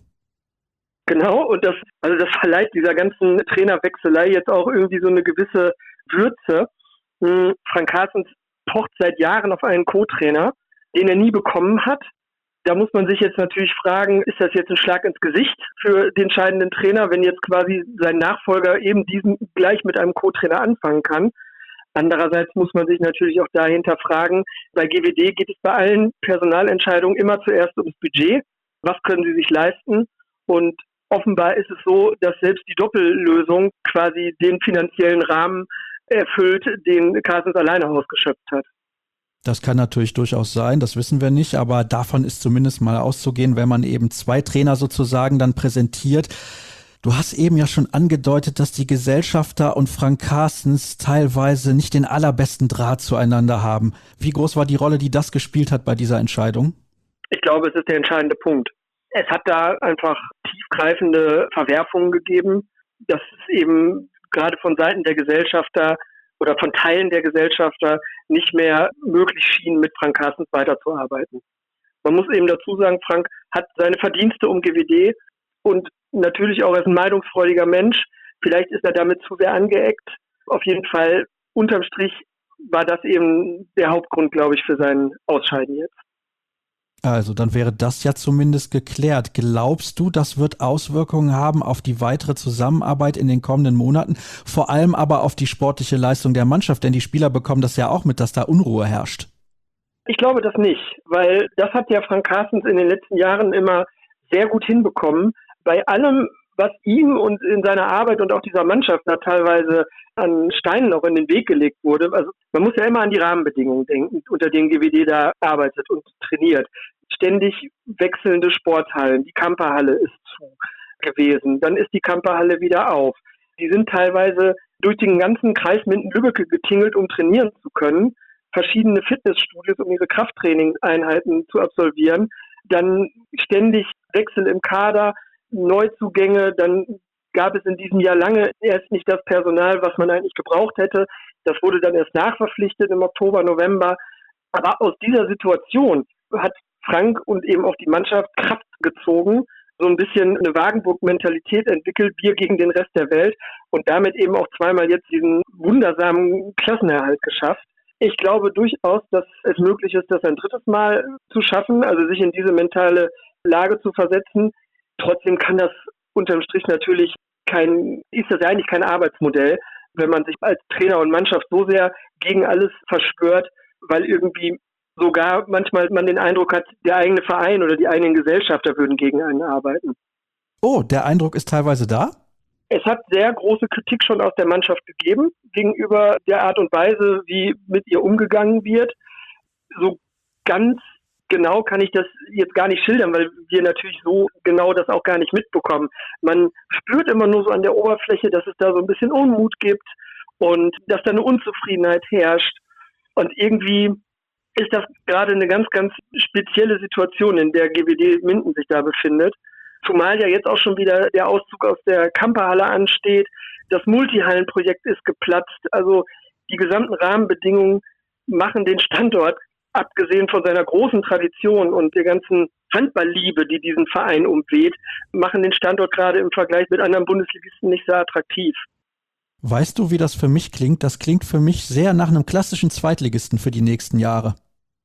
Genau, und das verleiht dieser ganzen Trainerwechselei jetzt auch irgendwie so eine gewisse Würze. Frank Carstens pocht seit Jahren auf einen Co-Trainer, den er nie bekommen hat. Da muss man sich jetzt natürlich fragen, ist das jetzt ein Schlag ins Gesicht für den scheidenden Trainer, wenn jetzt quasi sein Nachfolger eben diesen gleich mit einem Co-Trainer anfangen kann? Andererseits muss man sich natürlich auch dahinter fragen, bei GWD geht es bei allen Personalentscheidungen immer zuerst ums Budget. Was können sie sich leisten? Und offenbar ist es so, dass selbst die Doppellösung quasi den finanziellen Rahmen erfüllt, den Carstens alleine ausgeschöpft hat. Das kann natürlich durchaus sein, das wissen wir nicht, aber davon ist zumindest mal auszugehen, wenn man eben zwei Trainer sozusagen dann präsentiert. Du hast eben ja schon angedeutet, dass die Gesellschafter und Frank Carstens teilweise nicht den allerbesten Draht zueinander haben. Wie groß war die Rolle, die das gespielt hat bei dieser Entscheidung? Ich glaube, es ist der entscheidende Punkt. Es hat da einfach tiefgreifende Verwerfungen gegeben, dass es eben gerade von Seiten der Gesellschafter oder von Teilen der Gesellschafter nicht mehr möglich schien, mit Frank Carstens weiterzuarbeiten. Man muss eben dazu sagen, Frank hat seine Verdienste um GWD und natürlich auch als ein meinungsfreudiger Mensch. Vielleicht ist er damit zu sehr angeeckt. Auf jeden Fall, unterm Strich, war das eben der Hauptgrund, glaube ich, für sein Ausscheiden jetzt. Also dann wäre das ja zumindest geklärt. Glaubst du, das wird Auswirkungen haben auf die weitere Zusammenarbeit in den kommenden Monaten, vor allem aber auf die sportliche Leistung der Mannschaft? Denn die Spieler bekommen das ja auch mit, dass da Unruhe herrscht. Ich glaube das nicht, weil das hat ja Frank Carstens in den letzten Jahren immer sehr gut hinbekommen. Bei allem, was ihm und in seiner Arbeit und auch dieser Mannschaft da teilweise an Steinen noch in den Weg gelegt wurde. Also man muss ja immer an die Rahmenbedingungen denken, unter denen GWD da arbeitet und trainiert. Ständig wechselnde Sporthallen. Die Kamperhalle ist zu gewesen. Dann ist die Kamperhalle wieder auf. Die sind teilweise durch den ganzen Kreis Minden-Lübbecke getingelt, um trainieren zu können. Verschiedene Fitnessstudios, um ihre Krafttrainingseinheiten zu absolvieren. Dann ständig Wechsel im Kader, Neuzugänge. Dann gab es in diesem Jahr lange erst nicht das Personal, was man eigentlich gebraucht hätte. Das wurde dann erst nachverpflichtet im Oktober, November. Aber aus dieser Situation hat Frank und eben auch die Mannschaft Kraft gezogen, so ein bisschen eine Wagenburg-Mentalität entwickelt, wir gegen den Rest der Welt und damit eben auch zweimal jetzt diesen wundersamen Klassenerhalt geschafft. Ich glaube durchaus, dass es möglich ist, das ein drittes Mal zu schaffen, also sich in diese mentale Lage zu versetzen. Trotzdem kann das unterm Strich natürlich ist das eigentlich kein Arbeitsmodell, wenn man sich als Trainer und Mannschaft so sehr gegen alles verschwört, weil irgendwie sogar manchmal man den Eindruck hat, der eigene Verein oder die eigenen Gesellschafter würden gegen einen arbeiten. Oh, der Eindruck ist teilweise da? Es hat sehr große Kritik schon aus der Mannschaft gegeben gegenüber der Art und Weise, wie mit ihr umgegangen wird. So ganz genau kann ich das jetzt gar nicht schildern, weil wir natürlich so genau das auch gar nicht mitbekommen. Man spürt immer nur so an der Oberfläche, dass es da so ein bisschen Unmut gibt und dass da eine Unzufriedenheit herrscht. Und irgendwie ist das gerade eine ganz, ganz spezielle Situation, in der GWD Minden sich da befindet. Zumal ja jetzt auch schon wieder der Auszug aus der Kamperhalle ansteht. Das Multihallenprojekt ist geplatzt. Also die gesamten Rahmenbedingungen machen den Standort, abgesehen von seiner großen Tradition und der ganzen Handballliebe, die diesen Verein umweht, machen den Standort gerade im Vergleich mit anderen Bundesligisten nicht sehr attraktiv. Weißt du, wie das für mich klingt? Das klingt für mich sehr nach einem klassischen Zweitligisten für die nächsten Jahre.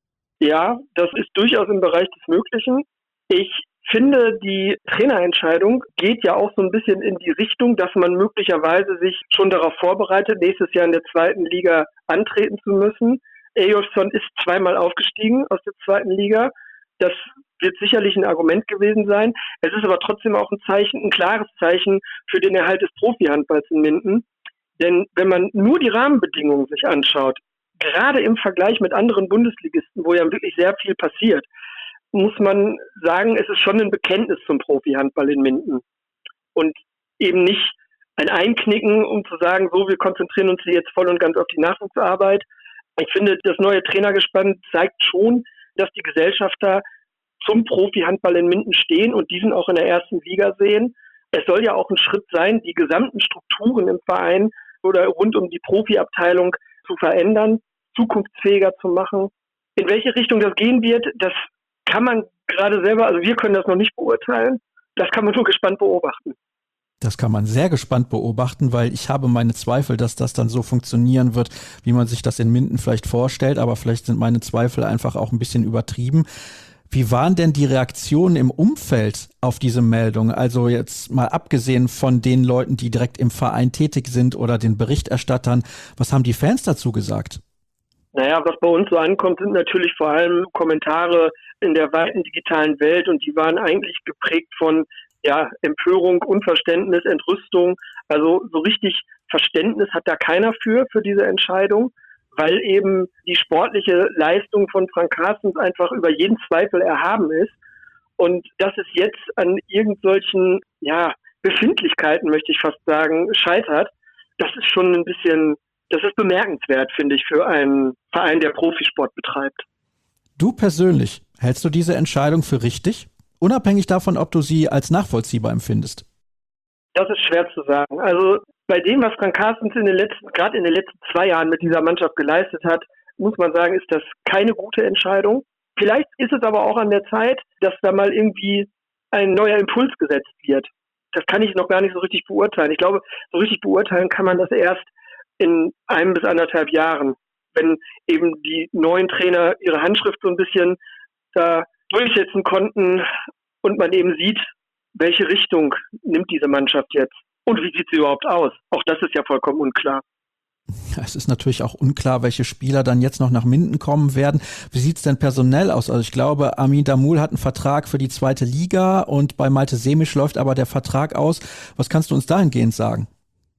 Ja, das ist durchaus im Bereich des Möglichen. Ich finde, die Trainerentscheidung geht ja auch so ein bisschen in die Richtung, dass man möglicherweise sich schon darauf vorbereitet, nächstes Jahr in der zweiten Liga antreten zu müssen. Eyjolfsson ist zweimal aufgestiegen aus der zweiten Liga. Das wird sicherlich ein Argument gewesen sein. Es ist aber trotzdem auch ein klares Zeichen für den Erhalt des Profihandballs in Minden. Denn wenn man nur die Rahmenbedingungen sich anschaut, gerade im Vergleich mit anderen Bundesligisten, wo ja wirklich sehr viel passiert, muss man sagen, es ist schon ein Bekenntnis zum Profihandball in Minden. Und eben nicht ein Einknicken, um zu sagen, so, wir konzentrieren uns jetzt voll und ganz auf die Nachwuchsarbeit. Ich finde, das neue Trainergespann zeigt schon, dass die Gesellschafter zum Profihandball in Minden stehen und diesen auch in der ersten Liga sehen. Es soll ja auch ein Schritt sein, die gesamten Strukturen im Verein oder rund um die Profiabteilung zu verändern, zukunftsfähiger zu machen. In welche Richtung das gehen wird, das kann man gerade selber, also wir können das noch nicht beurteilen. Das kann man nur gespannt beobachten. Das kann man sehr gespannt beobachten, weil ich habe meine Zweifel, dass das dann so funktionieren wird, wie man sich das in Minden vielleicht vorstellt. Aber vielleicht sind meine Zweifel einfach auch ein bisschen übertrieben. Wie waren denn die Reaktionen im Umfeld auf diese Meldung? Also jetzt mal abgesehen von den Leuten, die direkt im Verein tätig sind oder den Berichterstattern. Was haben die Fans dazu gesagt? Naja, was bei uns so ankommt, sind natürlich vor allem Kommentare in der weiten digitalen Welt und die waren eigentlich geprägt von Empörung, Unverständnis, Entrüstung. Also so richtig Verständnis hat da keiner für diese Entscheidung, weil eben die sportliche Leistung von Frank Carstens einfach über jeden Zweifel erhaben ist. Und dass es jetzt an irgendwelchen Befindlichkeiten, möchte ich fast sagen, scheitert, das ist schon ein bisschen, das ist bemerkenswert, finde ich, für einen Verein, der Profisport betreibt. Du persönlich, hältst du diese Entscheidung für richtig? Unabhängig davon, ob du sie als nachvollziehbar empfindest? Das ist schwer zu sagen. Also bei dem, was Frank Carstens gerade in den letzten 2 Jahren mit dieser Mannschaft geleistet hat, muss man sagen, ist das keine gute Entscheidung. Vielleicht ist es aber auch an der Zeit, dass da mal irgendwie ein neuer Impuls gesetzt wird. Das kann ich noch gar nicht so richtig beurteilen. Ich glaube, so richtig beurteilen kann man das erst in 1 bis 1,5 Jahren, wenn eben die neuen Trainer ihre Handschrift so ein bisschen da durchsetzen konnten und man eben sieht, welche Richtung nimmt diese Mannschaft jetzt und wie sieht sie überhaupt aus. Auch das ist ja vollkommen unklar. Es ist natürlich auch unklar, welche Spieler dann jetzt noch nach Minden kommen werden. Wie sieht es denn personell aus? Also ich glaube, Amin Damul hat einen Vertrag für die 2. Liga und bei Malte Semisch läuft aber der Vertrag aus. Was kannst du uns dahingehend sagen?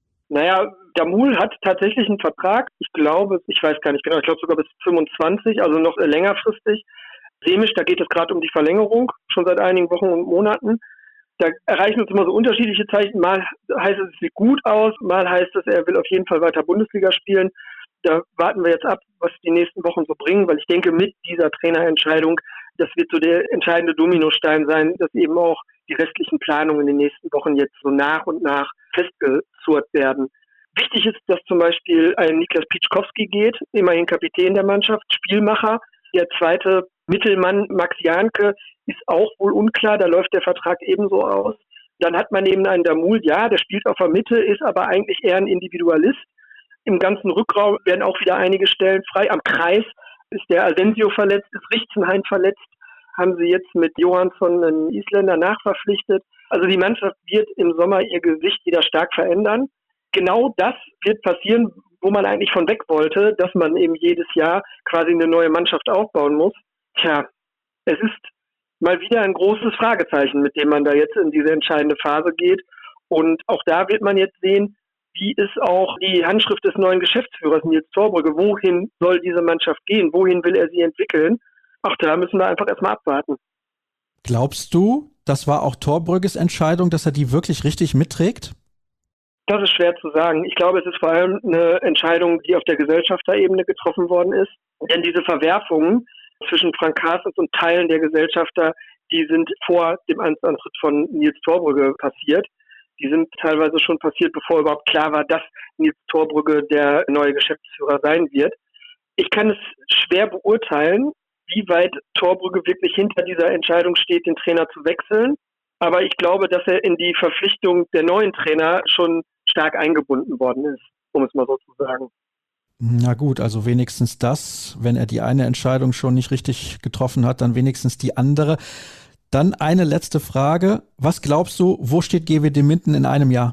Naja, Damul hat tatsächlich einen Vertrag. Ich glaube, ich weiß gar nicht genau, ich glaube sogar bis 25, also noch längerfristig. Semisch, da geht es gerade um die Verlängerung, schon seit einigen Wochen und Monaten. Da erreichen uns immer so unterschiedliche Zeichen. Mal heißt es sieht gut aus, mal heißt es, er will auf jeden Fall weiter Bundesliga spielen. Da warten wir jetzt ab, was die nächsten Wochen so bringen, weil ich denke, mit dieser Trainerentscheidung, das wird so der entscheidende Dominostein sein, dass eben auch die restlichen Planungen in den nächsten Wochen jetzt so nach und nach festgezurrt werden. Wichtig ist, dass zum Beispiel ein Niklas Pieczkowski geht, immerhin Kapitän der Mannschaft, Spielmacher. Der zweite Mittelmann Max Jahnke ist auch wohl unklar, da läuft der Vertrag ebenso aus. Dann hat man eben einen Damul, der spielt auf der Mitte, ist aber eigentlich eher ein Individualist. Im ganzen Rückraum werden auch wieder einige Stellen frei. Am Kreis ist der Asensio verletzt, ist Richtenhain verletzt. Haben sie jetzt mit Johansson einen Isländer nachverpflichtet. Also die Mannschaft wird im Sommer ihr Gesicht wieder stark verändern. Genau das wird passieren, wo man eigentlich von weg wollte, dass man eben jedes Jahr quasi eine neue Mannschaft aufbauen muss. Tja, es ist mal wieder ein großes Fragezeichen, mit dem man da jetzt in diese entscheidende Phase geht. Und auch da wird man jetzt sehen, wie ist auch die Handschrift des neuen Geschäftsführers Nils Torbrügge. Wohin soll diese Mannschaft gehen? Wohin will er sie entwickeln? Auch da müssen wir einfach erstmal abwarten. Glaubst du, das war auch Torbrügges Entscheidung, dass er die wirklich richtig mitträgt? Das ist schwer zu sagen. Ich glaube, es ist vor allem eine Entscheidung, die auf der Gesellschafterebene getroffen worden ist. Denn diese Verwerfungen zwischen Frank Carstens und Teilen der Gesellschafter, die sind vor dem Amtsantritt von Nils Torbrügge passiert. Die sind teilweise schon passiert, bevor überhaupt klar war, dass Nils Torbrügge der neue Geschäftsführer sein wird. Ich kann es schwer beurteilen, wie weit Torbrügge wirklich hinter dieser Entscheidung steht, den Trainer zu wechseln. Aber ich glaube, dass er in die Verpflichtung der neuen Trainer schon stark eingebunden worden ist, um es mal so zu sagen. Na gut, also wenigstens das, wenn er die eine Entscheidung schon nicht richtig getroffen hat, dann wenigstens die andere. Dann eine letzte Frage. Was glaubst du, wo steht GWD Minden in einem Jahr?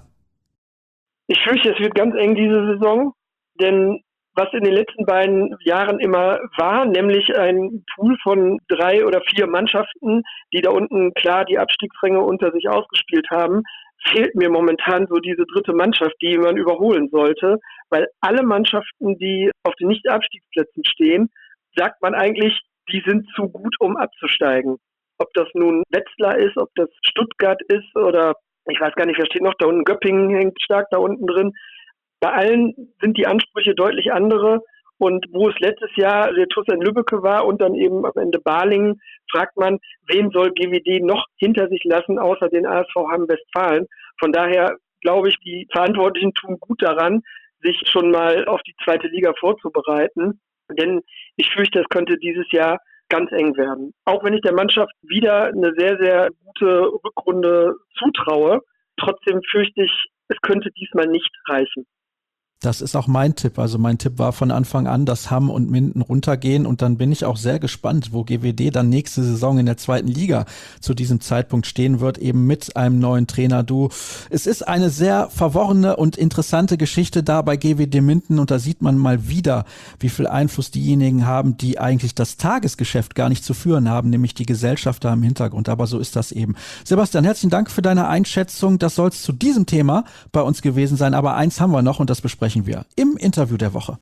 Ich fürchte, es wird ganz eng diese Saison, denn was in den letzten beiden Jahren immer war, nämlich ein Pool von 3 oder 4 Mannschaften, die da unten klar die Abstiegsränge unter sich ausgespielt haben, fehlt mir momentan so diese dritte Mannschaft, die man überholen sollte, weil alle Mannschaften, die auf den Nicht-Abstiegsplätzen stehen, sagt man eigentlich, die sind zu gut, um abzusteigen. Ob das nun Wetzlar ist, ob das Stuttgart ist oder ich weiß gar nicht, wer steht noch da unten, Göppingen hängt stark da unten drin. Bei allen sind die Ansprüche deutlich andere und wo es letztes Jahr der TuS in Lübbecke war und dann eben am Ende Balingen, fragt man, wen soll GWD noch hinter sich lassen, außer den ASV Hamm-Westfalen. Von daher glaube ich, die Verantwortlichen tun gut daran, sich schon mal auf die zweite Liga vorzubereiten, denn ich fürchte, es könnte dieses Jahr ganz eng werden. Auch wenn ich der Mannschaft wieder eine sehr, sehr gute Rückrunde zutraue, trotzdem fürchte ich, es könnte diesmal nicht reichen. Das ist auch mein Tipp. Also mein Tipp war von Anfang an, dass Hamm und Minden runtergehen und dann bin ich auch sehr gespannt, wo GWD dann nächste Saison in der zweiten Liga zu diesem Zeitpunkt stehen wird, eben mit einem neuen Trainer. Es ist eine sehr verworrene und interessante Geschichte da bei GWD Minden und da sieht man mal wieder, wie viel Einfluss diejenigen haben, die eigentlich das Tagesgeschäft gar nicht zu führen haben, nämlich die Gesellschafter im Hintergrund. Aber so ist das eben. Sebastian, herzlichen Dank für deine Einschätzung. Das soll es zu diesem Thema bei uns gewesen sein. Aber eins haben wir noch und das besprechen wir im Interview der Woche.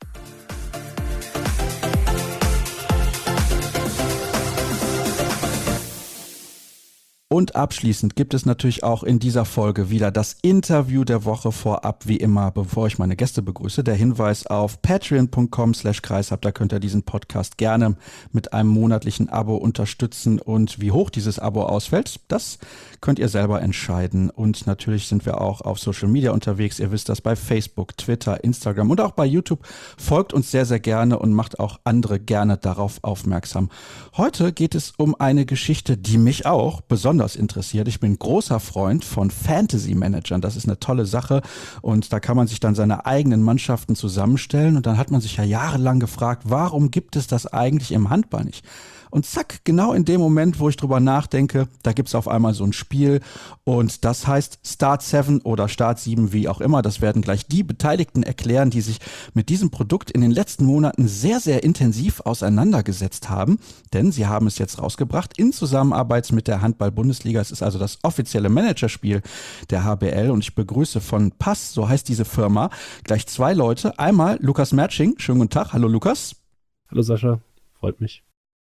Und abschließend gibt es natürlich auch in dieser Folge wieder das Interview der Woche vorab, wie immer, bevor ich meine Gäste begrüße. Der Hinweis auf patreon.com/kreishab, da könnt ihr diesen Podcast gerne mit einem monatlichen Abo unterstützen und wie hoch dieses Abo ausfällt, das könnt ihr selber entscheiden. Und natürlich sind wir auch auf Social Media unterwegs. Ihr wisst das bei Facebook, Twitter, Instagram und auch bei YouTube. Folgt uns sehr, sehr gerne und macht auch andere gerne darauf aufmerksam. Heute geht es um eine Geschichte, die mich auch besonders interessiert. Ich bin großer Freund von Fantasy-Managern. Das ist eine tolle Sache und da kann man sich dann seine eigenen Mannschaften zusammenstellen und dann hat man sich ja jahrelang gefragt, warum gibt es das eigentlich im Handball nicht? Und zack, genau in dem Moment, wo ich drüber nachdenke, da gibt's auf einmal so ein Spiel und das heißt Start 7 oder Start 7, wie auch immer. Das werden gleich die Beteiligten erklären, die sich mit diesem Produkt in den letzten Monaten sehr, sehr intensiv auseinandergesetzt haben. Denn sie haben es jetzt rausgebracht in Zusammenarbeit mit der Handball-Bundesliga. Es ist also das offizielle Managerspiel der HBL und ich begrüße von Pass, so heißt diese Firma, gleich 2 Leute. Einmal Lukas Mertsching. Schönen guten Tag. Hallo Lukas. Hallo Sascha, freut mich.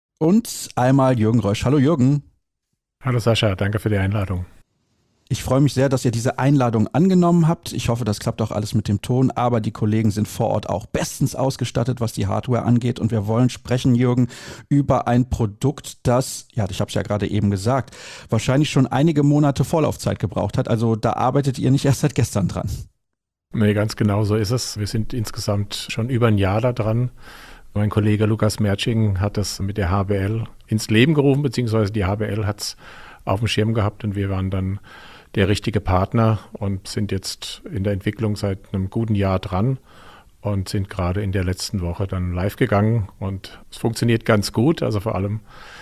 Und einmal Jürgen Reusch. Hallo Jürgen. Hallo Sascha, danke für die Einladung. Ich freue mich sehr, dass ihr diese Einladung angenommen habt. Ich hoffe, das klappt auch alles mit dem Ton, aber die Kollegen sind vor Ort auch bestens ausgestattet, was die Hardware angeht. Und wir wollen sprechen, Jürgen, über ein Produkt, das, ja, ich habe es ja gerade eben gesagt, wahrscheinlich schon einige Monate Vorlaufzeit gebraucht hat. Also da arbeitet ihr nicht erst seit gestern dran. Nee, ganz genau so ist es. Wir sind insgesamt schon über ein Jahr da dran. Mein Kollege Lukas Mertsching hat das mit der HBL ins Leben gerufen, beziehungsweise die HBL hat es auf dem Schirm gehabt und wir waren dann der richtige Partner und sind jetzt in der Entwicklung seit einem guten Jahr dran und sind gerade in der letzten Woche dann live gegangen und es funktioniert ganz gut, also vor allem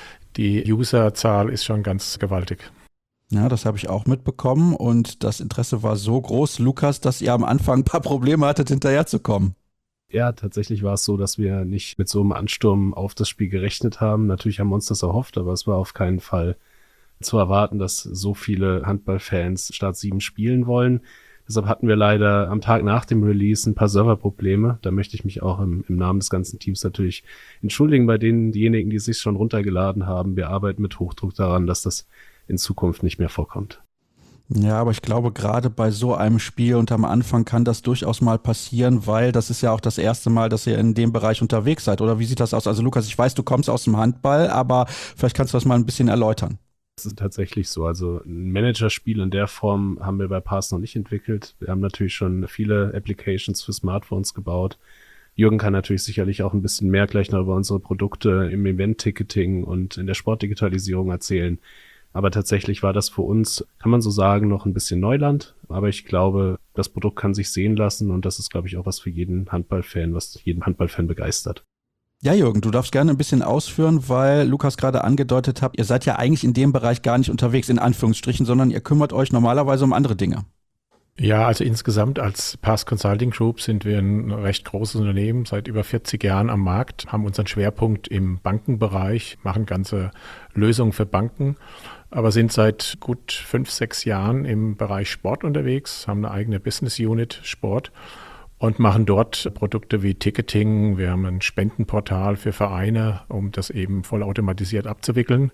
die Userzahl ist schon ganz gewaltig. Ja, das habe ich auch mitbekommen und das Interesse war so groß, Lukas, dass ihr am Anfang ein paar Probleme hattet, hinterherzukommen. Ja, tatsächlich war es so, dass wir nicht mit so einem Ansturm auf das Spiel gerechnet haben. Natürlich haben wir uns das erhofft, aber es war auf keinen Fall zu erwarten, dass so viele Handballfans Start 7 spielen wollen. Deshalb hatten wir leider am Tag nach dem Release ein paar Serverprobleme. Da möchte ich mich auch im Namen des ganzen Teams natürlich entschuldigen bei denjenigen, die es sich schon runtergeladen haben. Wir arbeiten mit Hochdruck daran, dass das in Zukunft nicht mehr vorkommt. Ja, aber ich glaube, gerade bei so einem Spiel und am Anfang kann das durchaus mal passieren, weil das ist ja auch das erste Mal, dass ihr in dem Bereich unterwegs seid. Oder wie sieht das aus? Also Lukas, ich weiß, du kommst aus dem Handball, aber vielleicht kannst du das mal ein bisschen erläutern. Das ist tatsächlich so. Also ein Managerspiel in der Form haben wir bei Pass noch nicht entwickelt. Wir haben natürlich schon viele Applications für Smartphones gebaut. Jürgen kann natürlich sicherlich auch ein bisschen mehr gleich noch über unsere Produkte im Event-Ticketing und in der Sportdigitalisierung erzählen. Aber tatsächlich war das für uns, kann man so sagen, noch ein bisschen Neuland. Aber ich glaube, das Produkt kann sich sehen lassen und das ist, glaube ich, auch was für jeden Handballfan, was jeden Handballfan begeistert. Ja, Jürgen, du darfst gerne ein bisschen ausführen, weil Lukas gerade angedeutet hat, ihr seid ja eigentlich in dem Bereich gar nicht unterwegs, in Anführungsstrichen, sondern ihr kümmert euch normalerweise um andere Dinge. Ja, also insgesamt als Pass Consulting Group sind wir ein recht großes Unternehmen, seit über 40 Jahren am Markt, haben unseren Schwerpunkt im Bankenbereich, machen ganze Lösungen für Banken, aber sind seit gut 5, 6 Jahren im Bereich Sport unterwegs, haben eine eigene Business Unit Sport und machen dort Produkte wie Ticketing. Wir haben ein Spendenportal für Vereine, um das eben vollautomatisiert abzuwickeln.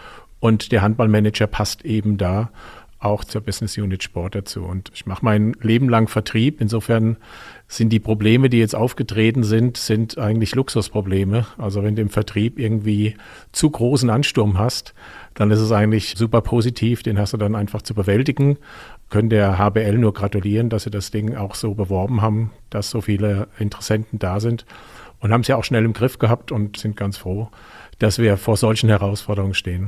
Und der Handballmanager passt eben da auch zur Business Unit Sport dazu. Und ich mache mein Leben lang Vertrieb. Insofern sind die Probleme, die jetzt aufgetreten sind eigentlich Luxusprobleme. Also wenn du im Vertrieb irgendwie zu großen Ansturm hast, dann ist es eigentlich super positiv. Den hast du dann einfach zu bewältigen. Können der HBL nur gratulieren, dass sie das Ding auch so beworben haben, dass so viele Interessenten da sind. Und haben es ja auch schnell im Griff gehabt und sind ganz froh, dass wir vor solchen Herausforderungen stehen.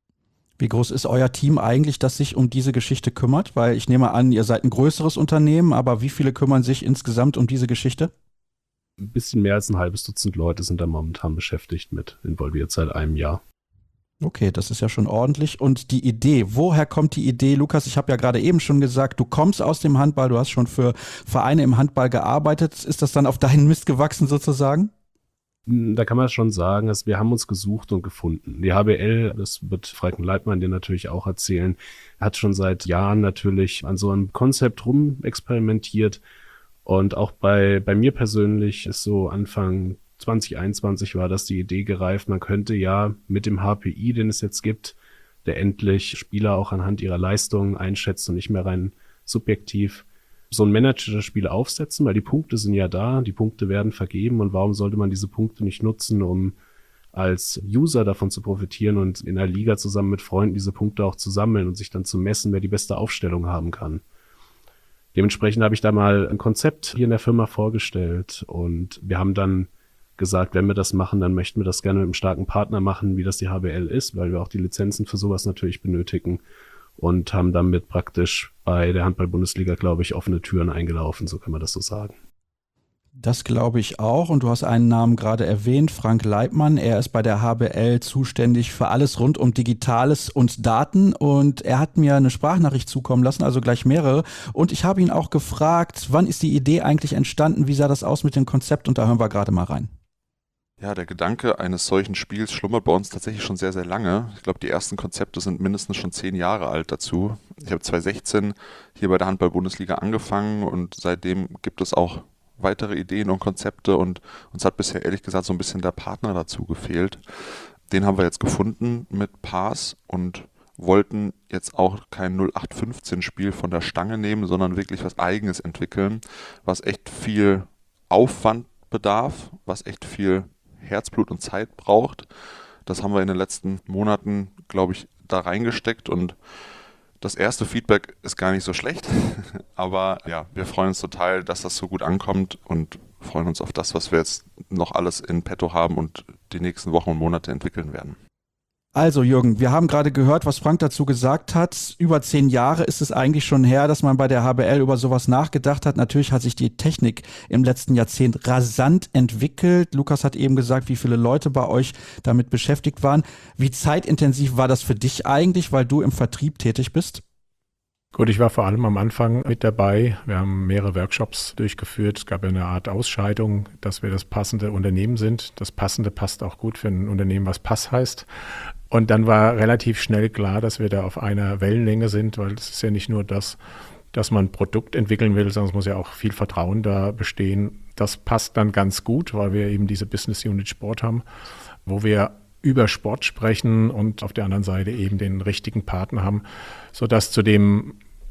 Wie groß ist euer Team eigentlich, das sich um diese Geschichte kümmert? Weil ich nehme an, ihr seid ein größeres Unternehmen, aber wie viele kümmern sich insgesamt um diese Geschichte? Ein bisschen mehr als ein halbes Dutzend Leute sind da momentan beschäftigt mit, involviert seit einem Jahr. Okay, das ist ja schon ordentlich. Und die Idee, woher kommt die Idee? Lukas, ich habe ja gerade eben schon gesagt, du kommst aus dem Handball, du hast schon für Vereine im Handball gearbeitet. Ist das dann auf deinen Mist gewachsen sozusagen? Da kann man schon sagen, dass wir haben uns gesucht und gefunden. Die HBL, das wird Frank Leitmann dir natürlich auch erzählen, hat schon seit Jahren natürlich an so einem Konzept rumexperimentiert. Und auch bei mir persönlich ist so Anfang 2021 war das die Idee gereift, man könnte ja mit dem HPI, den es jetzt gibt, der endlich Spieler auch anhand ihrer Leistungen einschätzt und nicht mehr rein subjektiv, so ein Manager-Spiel aufsetzen, weil die Punkte sind ja da, die Punkte werden vergeben und warum sollte man diese Punkte nicht nutzen, um als User davon zu profitieren und in der Liga zusammen mit Freunden diese Punkte auch zu sammeln und sich dann zu messen, wer die beste Aufstellung haben kann. Dementsprechend habe ich da mal ein Konzept hier in der Firma vorgestellt und wir haben dann gesagt, wenn wir das machen, dann möchten wir das gerne mit einem starken Partner machen, wie das die HBL ist, weil wir auch die Lizenzen für sowas natürlich benötigen. Und haben damit praktisch bei der Handball-Bundesliga, glaube ich, offene Türen eingelaufen, so kann man das so sagen. Das glaube ich auch. Und du hast einen Namen gerade erwähnt, Frank Leitmann. Er ist bei der HBL zuständig für alles rund um Digitales und Daten. Und er hat mir eine Sprachnachricht zukommen lassen, also gleich mehrere. Und ich habe ihn auch gefragt, wann ist die Idee eigentlich entstanden? Wie sah das aus mit dem Konzept? Und da hören wir gerade mal rein. Ja, der Gedanke eines solchen Spiels schlummert bei uns tatsächlich schon sehr, sehr lange. Ich glaube, die ersten Konzepte sind mindestens schon 10 Jahre alt dazu. Ich habe 2016 hier bei der Handball-Bundesliga angefangen und seitdem gibt es auch weitere Ideen und Konzepte und uns hat bisher ehrlich gesagt so ein bisschen der Partner dazu gefehlt. Den haben wir jetzt gefunden mit Pass und wollten jetzt auch kein 0815-Spiel von der Stange nehmen, sondern wirklich was Eigenes entwickeln, was echt viel Aufwand bedarf, was echt viel Herzblut und Zeit braucht. Das haben wir in den letzten Monaten, glaube ich, da reingesteckt und das erste Feedback ist gar nicht so schlecht, aber ja, wir freuen uns total, dass das so gut ankommt und freuen uns auf das, was wir jetzt noch alles in petto haben und die nächsten Wochen und Monate entwickeln werden. Also Jürgen, wir haben gerade gehört, was Frank dazu gesagt hat. Über 10 Jahre ist es eigentlich schon her, dass man bei der HBL über sowas nachgedacht hat. Natürlich hat sich die Technik im letzten Jahrzehnt rasant entwickelt. Lukas hat eben gesagt, wie viele Leute bei euch damit beschäftigt waren. Wie zeitintensiv war das für dich eigentlich, weil du im Vertrieb tätig bist? Gut, ich war vor allem am Anfang mit dabei. Wir haben mehrere Workshops durchgeführt. Es gab ja eine Art Ausscheidung, dass wir das passende Unternehmen sind. Das Passende passt auch gut für ein Unternehmen, was Pass heißt. Und dann war relativ schnell klar, dass wir da auf einer Wellenlänge sind, weil es ist ja nicht nur das, dass man ein Produkt entwickeln will, sondern es muss ja auch viel Vertrauen da bestehen. Das passt dann ganz gut, weil wir eben diese Business Unit Sport haben, wo wir über Sport sprechen und auf der anderen Seite eben den richtigen Partner haben, sodass zu dem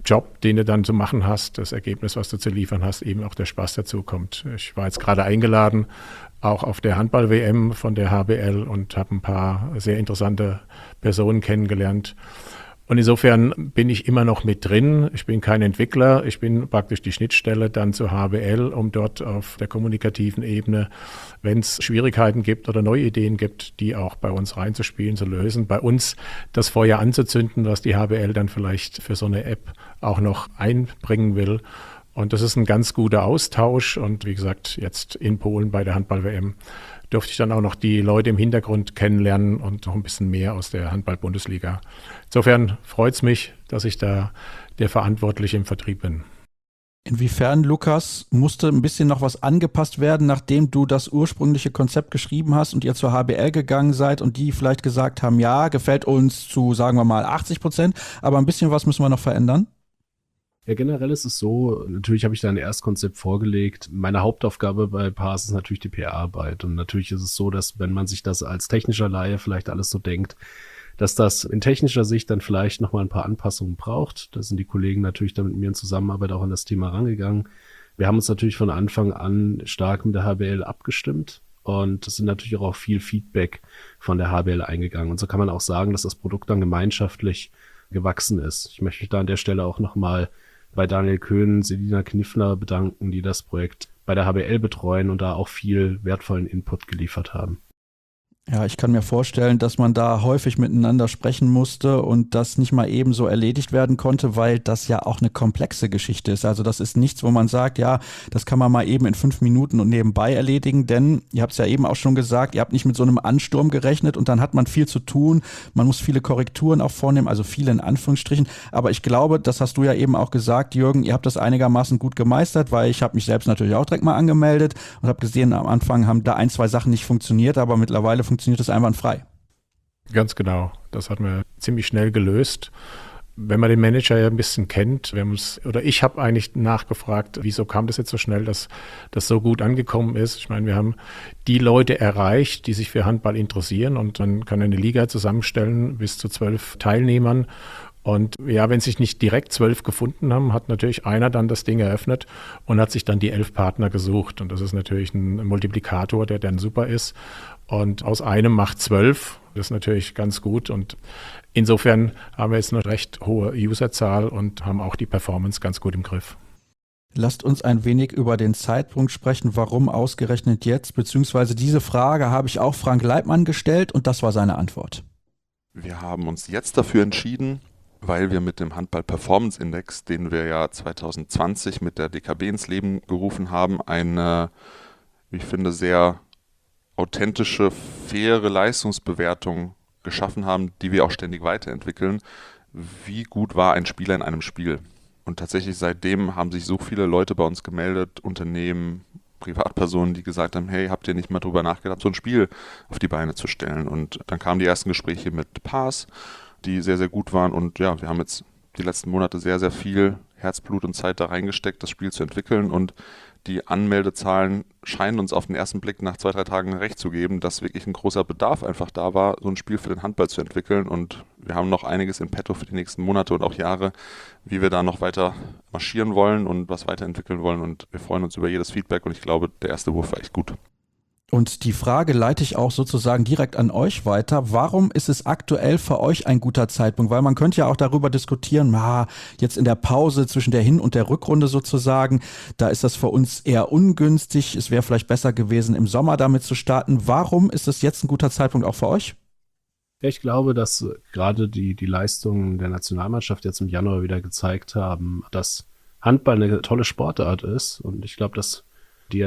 Job, den du dann zu machen hast, das Ergebnis, was du zu liefern hast, eben auch der Spaß dazu kommt. Ich war jetzt gerade eingeladen, auch auf der Handball-WM von der HBL und habe ein paar sehr interessante Personen kennengelernt. Und insofern bin ich immer noch mit drin. Ich bin kein Entwickler, ich bin praktisch die Schnittstelle dann zur HBL, um dort auf der kommunikativen Ebene, wenn es Schwierigkeiten gibt oder neue Ideen gibt, die auch bei uns reinzuspielen, zu lösen, bei uns das Feuer anzuzünden, was die HBL dann vielleicht für so eine App auch noch einbringen will. Und das ist ein ganz guter Austausch. Und wie gesagt, jetzt in Polen bei der Handball-WM durfte ich dann auch noch die Leute im Hintergrund kennenlernen und noch ein bisschen mehr aus der Handball-Bundesliga. Insofern freut es mich, dass ich da der Verantwortliche im Vertrieb bin. Inwiefern, Lukas, musste ein bisschen noch was angepasst werden, nachdem du das ursprüngliche Konzept geschrieben hast und ihr zur HBL gegangen seid und die vielleicht gesagt haben, ja, gefällt uns zu, sagen wir mal, 80%, aber ein bisschen was müssen wir noch verändern? Ja, generell ist es so, natürlich habe ich da ein Erstkonzept vorgelegt. Meine Hauptaufgabe bei PAS ist natürlich die PR-Arbeit. Und natürlich ist es so, dass wenn man sich das als technischer Laie vielleicht alles so denkt, dass das in technischer Sicht dann vielleicht nochmal ein paar Anpassungen braucht. Da sind die Kollegen natürlich dann mit mir in Zusammenarbeit auch an das Thema rangegangen. Wir haben uns natürlich von Anfang an stark mit der HBL abgestimmt. Und es sind natürlich auch viel Feedback von der HBL eingegangen. Und so kann man auch sagen, dass das Produkt dann gemeinschaftlich gewachsen ist. Ich möchte mich da an der Stelle auch nochmal bei Daniel Köhn, Selina Kniffner bedanken, die das Projekt bei der HBL betreuen und da auch viel wertvollen Input geliefert haben. Ja, ich kann mir vorstellen, dass man da häufig miteinander sprechen musste und das nicht mal eben so erledigt werden konnte, weil das ja auch eine komplexe Geschichte ist. Also das ist nichts, wo man sagt, ja, das kann man mal eben in 5 Minuten und nebenbei erledigen, denn ihr habt es ja eben auch schon gesagt, ihr habt nicht mit so einem Ansturm gerechnet und dann hat man viel zu tun. Man muss viele Korrekturen auch vornehmen, also viele in Anführungsstrichen. Aber ich glaube, das hast du ja eben auch gesagt, Jürgen, ihr habt das einigermaßen gut gemeistert, weil ich habe mich selbst natürlich auch direkt mal angemeldet und habe gesehen, am Anfang haben da 1, 2 Sachen nicht funktioniert, aber mittlerweile funktioniert das einwandfrei. Ganz genau. Das hat man ziemlich schnell gelöst. Wenn man den Manager ja ein bisschen kennt, ich habe eigentlich nachgefragt, wieso kam das jetzt so schnell, dass das so gut angekommen ist. Ich meine, wir haben die Leute erreicht, die sich für Handball interessieren und man kann eine Liga zusammenstellen bis zu 12 Teilnehmern. Und ja, wenn sich nicht direkt 12 gefunden haben, hat natürlich einer dann das Ding eröffnet und hat sich dann die 11 Partner gesucht. Und das ist natürlich ein Multiplikator, der dann super ist. Und aus einem macht 12. Das ist natürlich ganz gut. Und insofern haben wir jetzt eine recht hohe Userzahl und haben auch die Performance ganz gut im Griff. Lasst uns ein wenig über den Zeitpunkt sprechen, warum ausgerechnet jetzt, beziehungsweise diese Frage habe ich auch Frank Leibmann gestellt und das war seine Antwort. Wir haben uns jetzt dafür entschieden, weil wir mit dem Handball-Performance-Index, den wir ja 2020 mit der DKB ins Leben gerufen haben, eine, wie ich finde, sehr authentische, faire Leistungsbewertung geschaffen haben, die wir auch ständig weiterentwickeln. Wie gut war ein Spieler in einem Spiel? Und tatsächlich seitdem haben sich so viele Leute bei uns gemeldet, Unternehmen, Privatpersonen, die gesagt haben, hey, habt ihr nicht mal drüber nachgedacht, so ein Spiel auf die Beine zu stellen? Und dann kamen die ersten Gespräche mit PAS, die sehr, sehr gut waren. Und ja, wir haben jetzt die letzten Monate sehr, sehr viel Herzblut und Zeit da reingesteckt, das Spiel zu entwickeln. Und die Anmeldezahlen scheinen uns auf den ersten Blick nach 2, 3 Tagen recht zu geben, dass wirklich ein großer Bedarf einfach da war, so ein Spiel für den Handball zu entwickeln. Und wir haben noch einiges in petto für die nächsten Monate und auch Jahre, wie wir da noch weiter marschieren wollen und was weiterentwickeln wollen. Und wir freuen uns über jedes Feedback und ich glaube, der erste Wurf war echt gut. Und die Frage leite ich auch sozusagen direkt an euch weiter. Warum ist es aktuell für euch ein guter Zeitpunkt? Weil man könnte ja auch darüber diskutieren, jetzt in der Pause zwischen der Hin- und der Rückrunde sozusagen, da ist das für uns eher ungünstig. Es wäre vielleicht besser gewesen, im Sommer damit zu starten. Warum ist es jetzt ein guter Zeitpunkt auch für euch? Ja, ich glaube, dass gerade die Leistungen der Nationalmannschaft jetzt im Januar wieder gezeigt haben, dass Handball eine tolle Sportart ist. Und ich glaube, dass die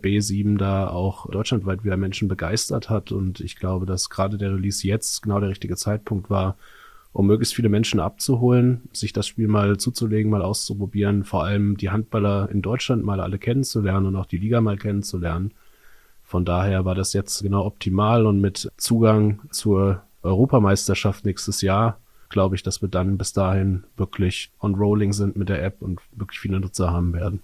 B7 da auch deutschlandweit wieder Menschen begeistert hat. Und ich glaube, dass gerade der Release jetzt genau der richtige Zeitpunkt war, um möglichst viele Menschen abzuholen, sich das Spiel mal zuzulegen, mal auszuprobieren, vor allem die Handballer in Deutschland mal alle kennenzulernen und auch die Liga mal kennenzulernen. Von daher war das jetzt genau optimal und mit Zugang zur Europameisterschaft nächstes Jahr glaube ich, dass wir dann bis dahin wirklich on rolling sind mit der App und wirklich viele Nutzer haben werden.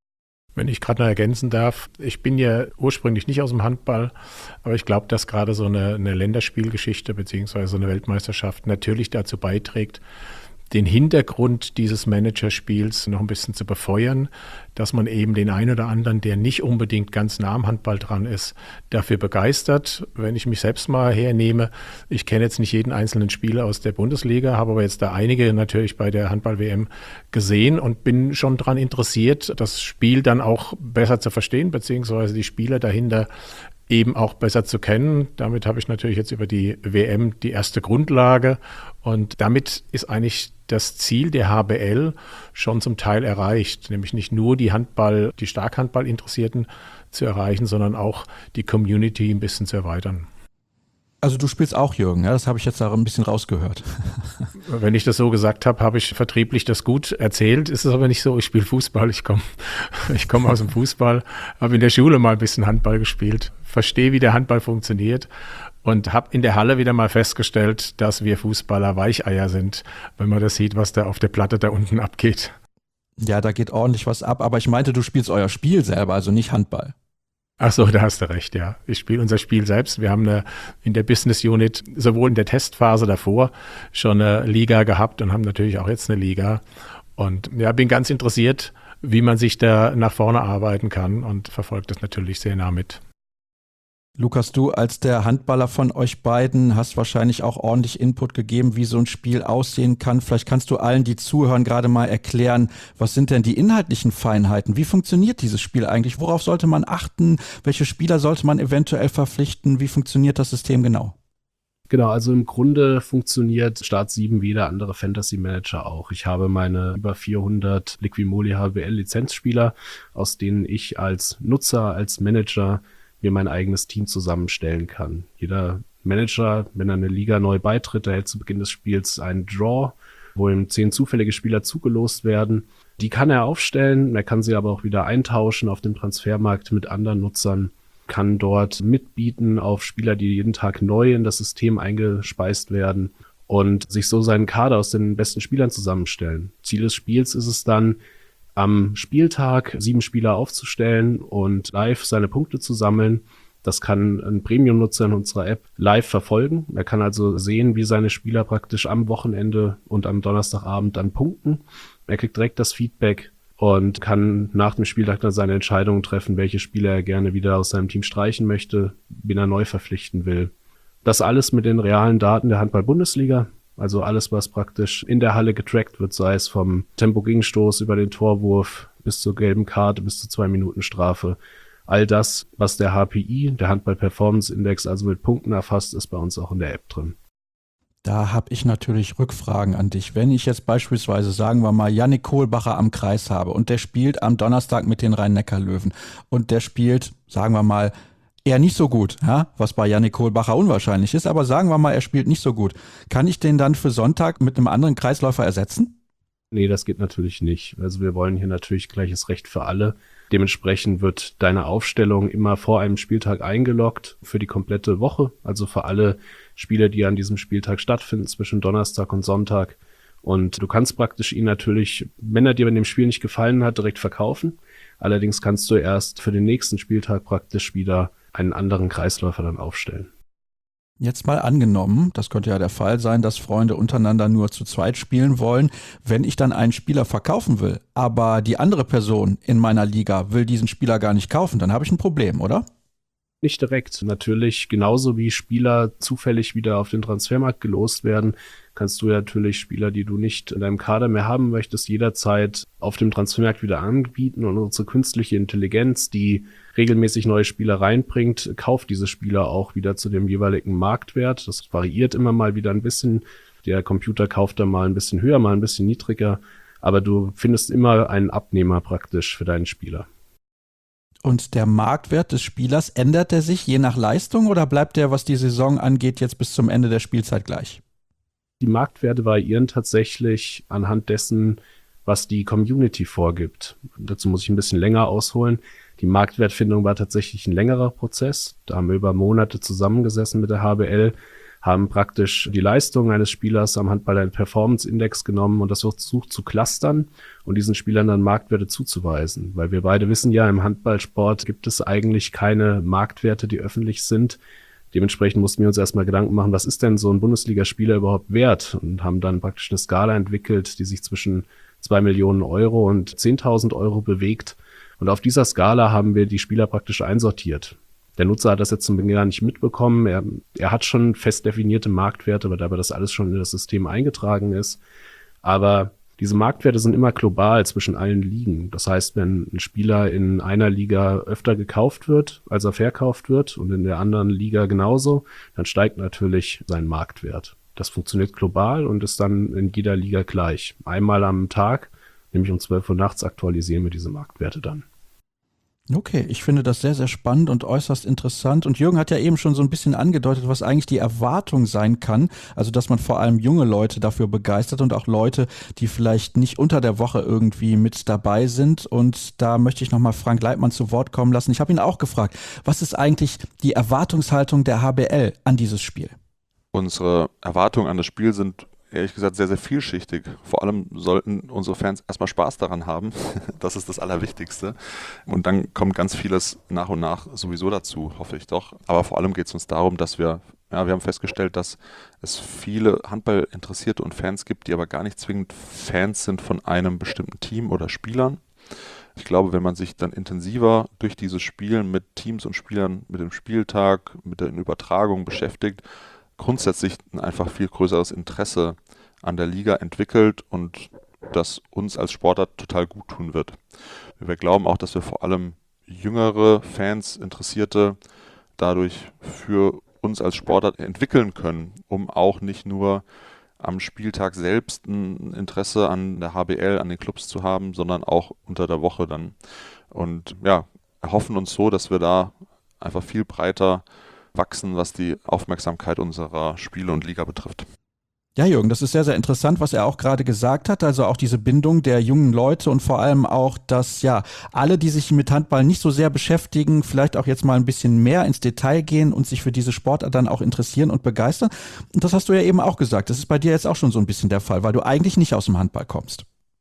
Wenn ich gerade noch ergänzen darf, ich bin ja ursprünglich nicht aus dem Handball, aber ich glaube, dass gerade so eine Länderspielgeschichte beziehungsweise so eine Weltmeisterschaft natürlich dazu beiträgt, den Hintergrund dieses Managerspiels noch ein bisschen zu befeuern, dass man eben den einen oder anderen, der nicht unbedingt ganz nah am Handball dran ist, dafür begeistert. Wenn ich mich selbst mal hernehme, ich kenne jetzt nicht jeden einzelnen Spieler aus der Bundesliga, habe aber jetzt da einige natürlich bei der Handball-WM gesehen und bin schon daran interessiert, das Spiel dann auch besser zu verstehen, beziehungsweise die Spieler dahinter eben auch besser zu kennen. Damit habe ich natürlich jetzt über die WM die erste Grundlage und damit ist eigentlich das Ziel der HBL schon zum Teil erreicht, nämlich nicht nur die Starkhandball-Interessierten zu erreichen, sondern auch die Community ein bisschen zu erweitern. Also du spielst auch, Jürgen, ja? Das habe ich jetzt auch ein bisschen rausgehört. Wenn ich das so gesagt habe, habe ich vertrieblich das gut erzählt. Ist es aber nicht so, ich spiele Fußball, ich komme aus dem Fußball, habe in der Schule mal ein bisschen Handball gespielt, verstehe, wie der Handball funktioniert und habe in der Halle wieder mal festgestellt, dass wir Fußballer Weicheier sind, wenn man das sieht, was da auf der Platte da unten abgeht. Ja, da geht ordentlich was ab, aber ich meinte, du spielst euer Spiel selber, also nicht Handball. Ach so, da hast du recht, ja. Ich spiele unser Spiel selbst. Wir haben in der Business Unit sowohl in der Testphase davor schon eine Liga gehabt und haben natürlich auch jetzt eine Liga. Und ja, bin ganz interessiert, wie man sich da nach vorne arbeiten kann und verfolge das natürlich sehr nah mit. Lukas, du als der Handballer von euch beiden hast wahrscheinlich auch ordentlich Input gegeben, wie so ein Spiel aussehen kann. Vielleicht kannst du allen, die zuhören, gerade mal erklären, was sind denn die inhaltlichen Feinheiten? Wie funktioniert dieses Spiel eigentlich? Worauf sollte man achten? Welche Spieler sollte man eventuell verpflichten? Wie funktioniert das System genau? Genau, also im Grunde funktioniert Start 7 wie jeder andere Fantasy Manager auch. Ich habe meine über 400 Liquimoli HBL Lizenzspieler, aus denen ich als Nutzer, als Manager mir mein eigenes Team zusammenstellen kann. Jeder Manager, wenn er eine Liga neu beitritt, erhält zu Beginn des Spiels einen Draw, wo ihm 10 zufällige Spieler zugelost werden. Die kann er aufstellen, er kann sie aber auch wieder eintauschen auf dem Transfermarkt mit anderen Nutzern, kann dort mitbieten auf Spieler, die jeden Tag neu in das System eingespeist werden und sich so seinen Kader aus den besten Spielern zusammenstellen. Ziel des Spiels ist es dann, am Spieltag 7 Spieler aufzustellen und live seine Punkte zu sammeln. Das kann ein Premium-Nutzer in unserer App live verfolgen. Er kann also sehen, wie seine Spieler praktisch am Wochenende und am Donnerstagabend dann punkten. Er kriegt direkt das Feedback und kann nach dem Spieltag dann seine Entscheidungen treffen, welche Spieler er gerne wieder aus seinem Team streichen möchte, wen er neu verpflichten will. Das alles mit den realen Daten der Handball-Bundesliga. Also alles, was praktisch in der Halle getrackt wird, sei es vom Tempo-Gegenstoß über den Torwurf bis zur gelben Karte, bis zur 2-Minuten-Strafe. All das, was der HPI, der Handball-Performance-Index, also mit Punkten erfasst, ist bei uns auch in der App drin. Da habe ich natürlich Rückfragen an dich. Wenn ich jetzt beispielsweise, sagen wir mal, Yannick Kohlbacher am Kreis habe und der spielt am Donnerstag mit den Rhein-Neckar-Löwen und der spielt, sagen wir mal, eher nicht so gut, ja? Was bei Yannick Kohlbacher unwahrscheinlich ist, aber sagen wir mal, er spielt nicht so gut. Kann ich den dann für Sonntag mit einem anderen Kreisläufer ersetzen? Nee, das geht natürlich nicht. Also wir wollen hier natürlich gleiches Recht für alle. Dementsprechend wird deine Aufstellung immer vor einem Spieltag eingeloggt für die komplette Woche, also für alle Spiele, die an diesem Spieltag stattfinden, zwischen Donnerstag und Sonntag. Und du kannst praktisch ihn natürlich, wenn er dir in dem Spiel nicht gefallen hat, direkt verkaufen. Allerdings kannst du erst für den nächsten Spieltag praktisch wieder einen anderen Kreisläufer dann aufstellen. Jetzt mal angenommen, das könnte ja der Fall sein, dass Freunde untereinander nur zu zweit spielen wollen. Wenn ich dann einen Spieler verkaufen will, aber die andere Person in meiner Liga will diesen Spieler gar nicht kaufen, dann habe ich ein Problem, oder? Nicht direkt. Natürlich, genauso wie Spieler zufällig wieder auf den Transfermarkt gelost werden, kannst du ja natürlich Spieler, die du nicht in deinem Kader mehr haben möchtest, jederzeit auf dem Transfermarkt wieder anbieten. Und unsere künstliche Intelligenz, die regelmäßig neue Spieler reinbringt, kauft diese Spieler auch wieder zu dem jeweiligen Marktwert. Das variiert immer mal wieder ein bisschen. Der Computer kauft da mal ein bisschen höher, mal ein bisschen niedriger. Aber du findest immer einen Abnehmer praktisch für deinen Spieler. Und der Marktwert des Spielers, ändert er sich je nach Leistung oder bleibt der, was die Saison angeht, jetzt bis zum Ende der Spielzeit gleich? Die Marktwerte variieren tatsächlich anhand dessen, was die Community vorgibt. Dazu muss ich ein bisschen länger ausholen. Die Marktwertfindung war tatsächlich ein längerer Prozess. Da haben wir über Monate zusammengesessen mit der HBL, haben praktisch die Leistung eines Spielers am Handball-Performance-Index genommen und das versucht zu clustern und diesen Spielern dann Marktwerte zuzuweisen. Weil wir beide wissen ja, im Handballsport gibt es eigentlich keine Marktwerte, die öffentlich sind. Dementsprechend mussten wir uns erstmal Gedanken machen, was ist denn so ein Bundesligaspieler überhaupt wert? Und haben dann praktisch eine Skala entwickelt, die sich zwischen 2 Millionen Euro und 10.000 Euro bewegt. Und auf dieser Skala haben wir die Spieler praktisch einsortiert. Der Nutzer hat das jetzt zum Beginn gar nicht mitbekommen. Er hat schon fest definierte Marktwerte, weil dabei das alles schon in das System eingetragen ist. Aber diese Marktwerte sind immer global zwischen allen Ligen. Das heißt, wenn ein Spieler in einer Liga öfter gekauft wird, als er verkauft wird und in der anderen Liga genauso, dann steigt natürlich sein Marktwert. Das funktioniert global und ist dann in jeder Liga gleich. Einmal am Tag, nämlich um 12 Uhr nachts, aktualisieren wir diese Marktwerte dann. Okay, ich finde das sehr, sehr spannend und äußerst interessant. Und Jürgen hat ja eben schon so ein bisschen angedeutet, was eigentlich die Erwartung sein kann. Also, dass man vor allem junge Leute dafür begeistert und auch Leute, die vielleicht nicht unter der Woche irgendwie mit dabei sind. Und da möchte ich nochmal Frank Leitmann zu Wort kommen lassen. Ich habe ihn auch gefragt, was ist eigentlich die Erwartungshaltung der HBL an dieses Spiel? Unsere Erwartungen an das Spiel sind ehrlich gesagt sehr, sehr vielschichtig. Vor allem sollten unsere Fans erstmal Spaß daran haben. Das ist das Allerwichtigste. Und dann kommt ganz vieles nach und nach sowieso dazu, hoffe ich doch. Aber vor allem geht es uns darum, dass wir haben festgestellt, dass es viele Handballinteressierte und Fans gibt, die aber gar nicht zwingend Fans sind von einem bestimmten Team oder Spielern. Ich glaube, wenn man sich dann intensiver durch dieses Spiel mit Teams und Spielern, mit dem Spieltag, mit der Übertragung beschäftigt, grundsätzlich ein einfach viel größeres Interesse an der Liga entwickelt und das uns als Sportart total gut tun wird. Wir glauben auch, dass wir vor allem jüngere Fans, Interessierte dadurch für uns als Sportart entwickeln können, um auch nicht nur am Spieltag selbst ein Interesse an der HBL, an den Clubs zu haben, sondern auch unter der Woche dann. Und erhoffen uns so, dass wir da einfach viel breiter wachsen, was die Aufmerksamkeit unserer Spiele und Liga betrifft. Ja, Jürgen, das ist sehr, sehr interessant, was er auch gerade gesagt hat. Also auch diese Bindung der jungen Leute und vor allem auch, dass alle, die sich mit Handball nicht so sehr beschäftigen, vielleicht auch jetzt mal ein bisschen mehr ins Detail gehen und sich für diese Sportart dann auch interessieren und begeistern. Und das hast du ja eben auch gesagt. Das ist bei dir jetzt auch schon so ein bisschen der Fall, weil du eigentlich nicht aus dem Handball kommst.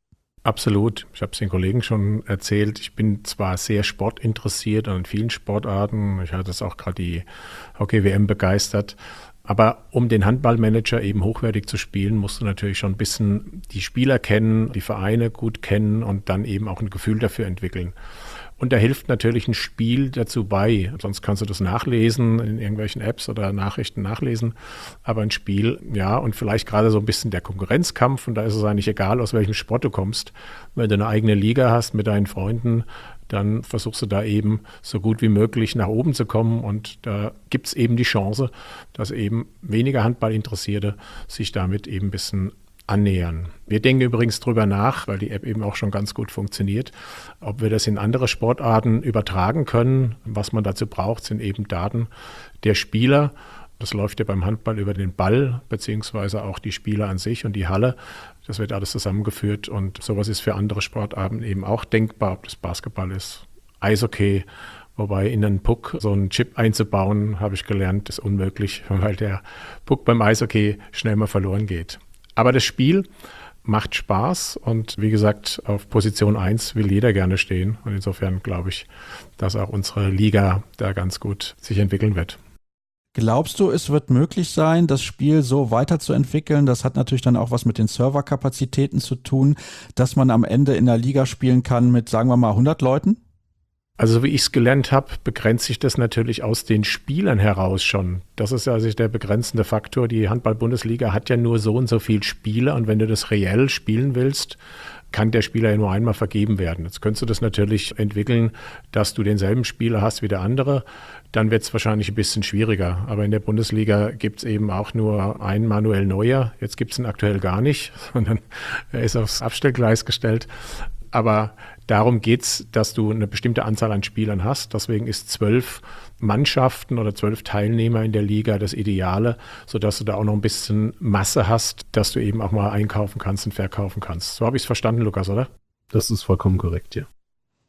Absolut. Ich habe es den Kollegen schon erzählt. Ich bin zwar sehr sportinteressiert an vielen Sportarten. Ich hatte es auch gerade die Hockey-WM begeistert. Aber um den Handballmanager eben hochwertig zu spielen, musst du natürlich schon ein bisschen die Spieler kennen, die Vereine gut kennen und dann eben auch ein Gefühl dafür entwickeln. Und da hilft natürlich ein Spiel dazu bei. Sonst kannst du das nachlesen in irgendwelchen Apps oder Nachrichten nachlesen. Aber ein Spiel, und vielleicht gerade so ein bisschen der Konkurrenzkampf. Und da ist es eigentlich egal, aus welchem Sport du kommst. Wenn du eine eigene Liga hast mit deinen Freunden, dann versuchst du da eben so gut wie möglich nach oben zu kommen. Und da gibt es eben die Chance, dass eben weniger Handballinteressierte sich damit eben ein bisschen annähern. Wir denken übrigens drüber nach, weil die App eben auch schon ganz gut funktioniert, ob wir das in andere Sportarten übertragen können. Was man dazu braucht, sind eben Daten der Spieler. Das läuft ja beim Handball über den Ball, beziehungsweise auch die Spieler an sich und die Halle. Das wird alles zusammengeführt und sowas ist für andere Sportarten eben auch denkbar, ob das Basketball ist, Eishockey. Wobei in einen Puck so einen Chip einzubauen, habe ich gelernt, ist unmöglich, weil der Puck beim Eishockey schnell mal verloren geht. Aber das Spiel macht Spaß und wie gesagt, auf Position 1 will jeder gerne stehen. Und insofern glaube ich, dass auch unsere Liga da ganz gut sich entwickeln wird. Glaubst du, es wird möglich sein, das Spiel so weiterzuentwickeln? Das hat natürlich dann auch was mit den Serverkapazitäten zu tun, dass man am Ende in der Liga spielen kann mit, sagen wir mal, 100 Leuten? Also wie ich es gelernt habe, begrenzt sich das natürlich aus den Spielern heraus schon. Das ist also der begrenzende Faktor. Die Handball-Bundesliga hat ja nur so und so viele Spieler und wenn du das reell spielen willst, kann der Spieler ja nur einmal vergeben werden. Jetzt könntest du das natürlich entwickeln, dass du denselben Spieler hast wie der andere. Dann wird es wahrscheinlich ein bisschen schwieriger. Aber in der Bundesliga gibt es eben auch nur einen Manuel Neuer. Jetzt gibt es ihn aktuell gar nicht, sondern er ist aufs Abstellgleis gestellt. Aber darum geht es, dass du eine bestimmte Anzahl an Spielern hast. Deswegen ist 12 Mannschaften oder 12 Teilnehmer in der Liga das Ideale, sodass du da auch noch ein bisschen Masse hast, dass du eben auch mal einkaufen kannst und verkaufen kannst. So habe ich es verstanden, Lukas, oder? Das ist vollkommen korrekt, ja.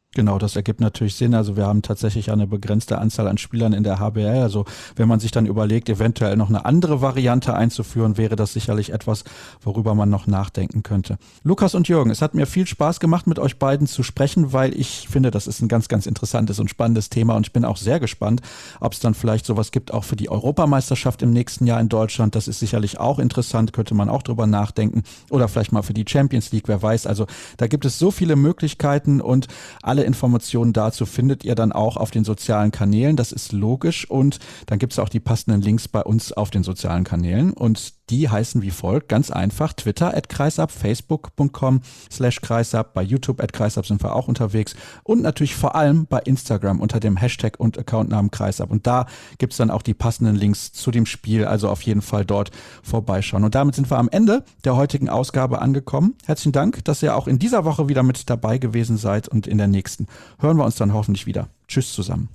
Genau, das ergibt natürlich Sinn. Also wir haben tatsächlich eine begrenzte Anzahl an Spielern in der HBL. Also wenn man sich dann überlegt, eventuell noch eine andere Variante einzuführen, wäre das sicherlich etwas, worüber man noch nachdenken könnte. Lukas und Jürgen, es hat mir viel Spaß gemacht, mit euch beiden zu sprechen, weil ich finde, das ist ein ganz, ganz interessantes und spannendes Thema und ich bin auch sehr gespannt, ob es dann vielleicht sowas gibt, auch für die Europameisterschaft im nächsten Jahr in Deutschland. Das ist sicherlich auch interessant, könnte man auch drüber nachdenken. Oder vielleicht mal für die Champions League, wer weiß. Also da gibt es so viele Möglichkeiten und alle Informationen dazu findet ihr dann auch auf den sozialen Kanälen. Das ist logisch und dann gibt es auch die passenden Links bei uns auf den sozialen Kanälen und die heißen wie folgt, ganz einfach, Twitter @kreisab, facebook.com/kreisab, bei YouTube @kreisab sind wir auch unterwegs und natürlich vor allem bei Instagram unter dem Hashtag und Accountnamen kreisab und da gibt es dann auch die passenden Links zu dem Spiel, also auf jeden Fall dort vorbeischauen. Und damit sind wir am Ende der heutigen Ausgabe angekommen. Herzlichen Dank, dass ihr auch in dieser Woche wieder mit dabei gewesen seid und in der nächsten hören wir uns dann hoffentlich wieder. Tschüss zusammen.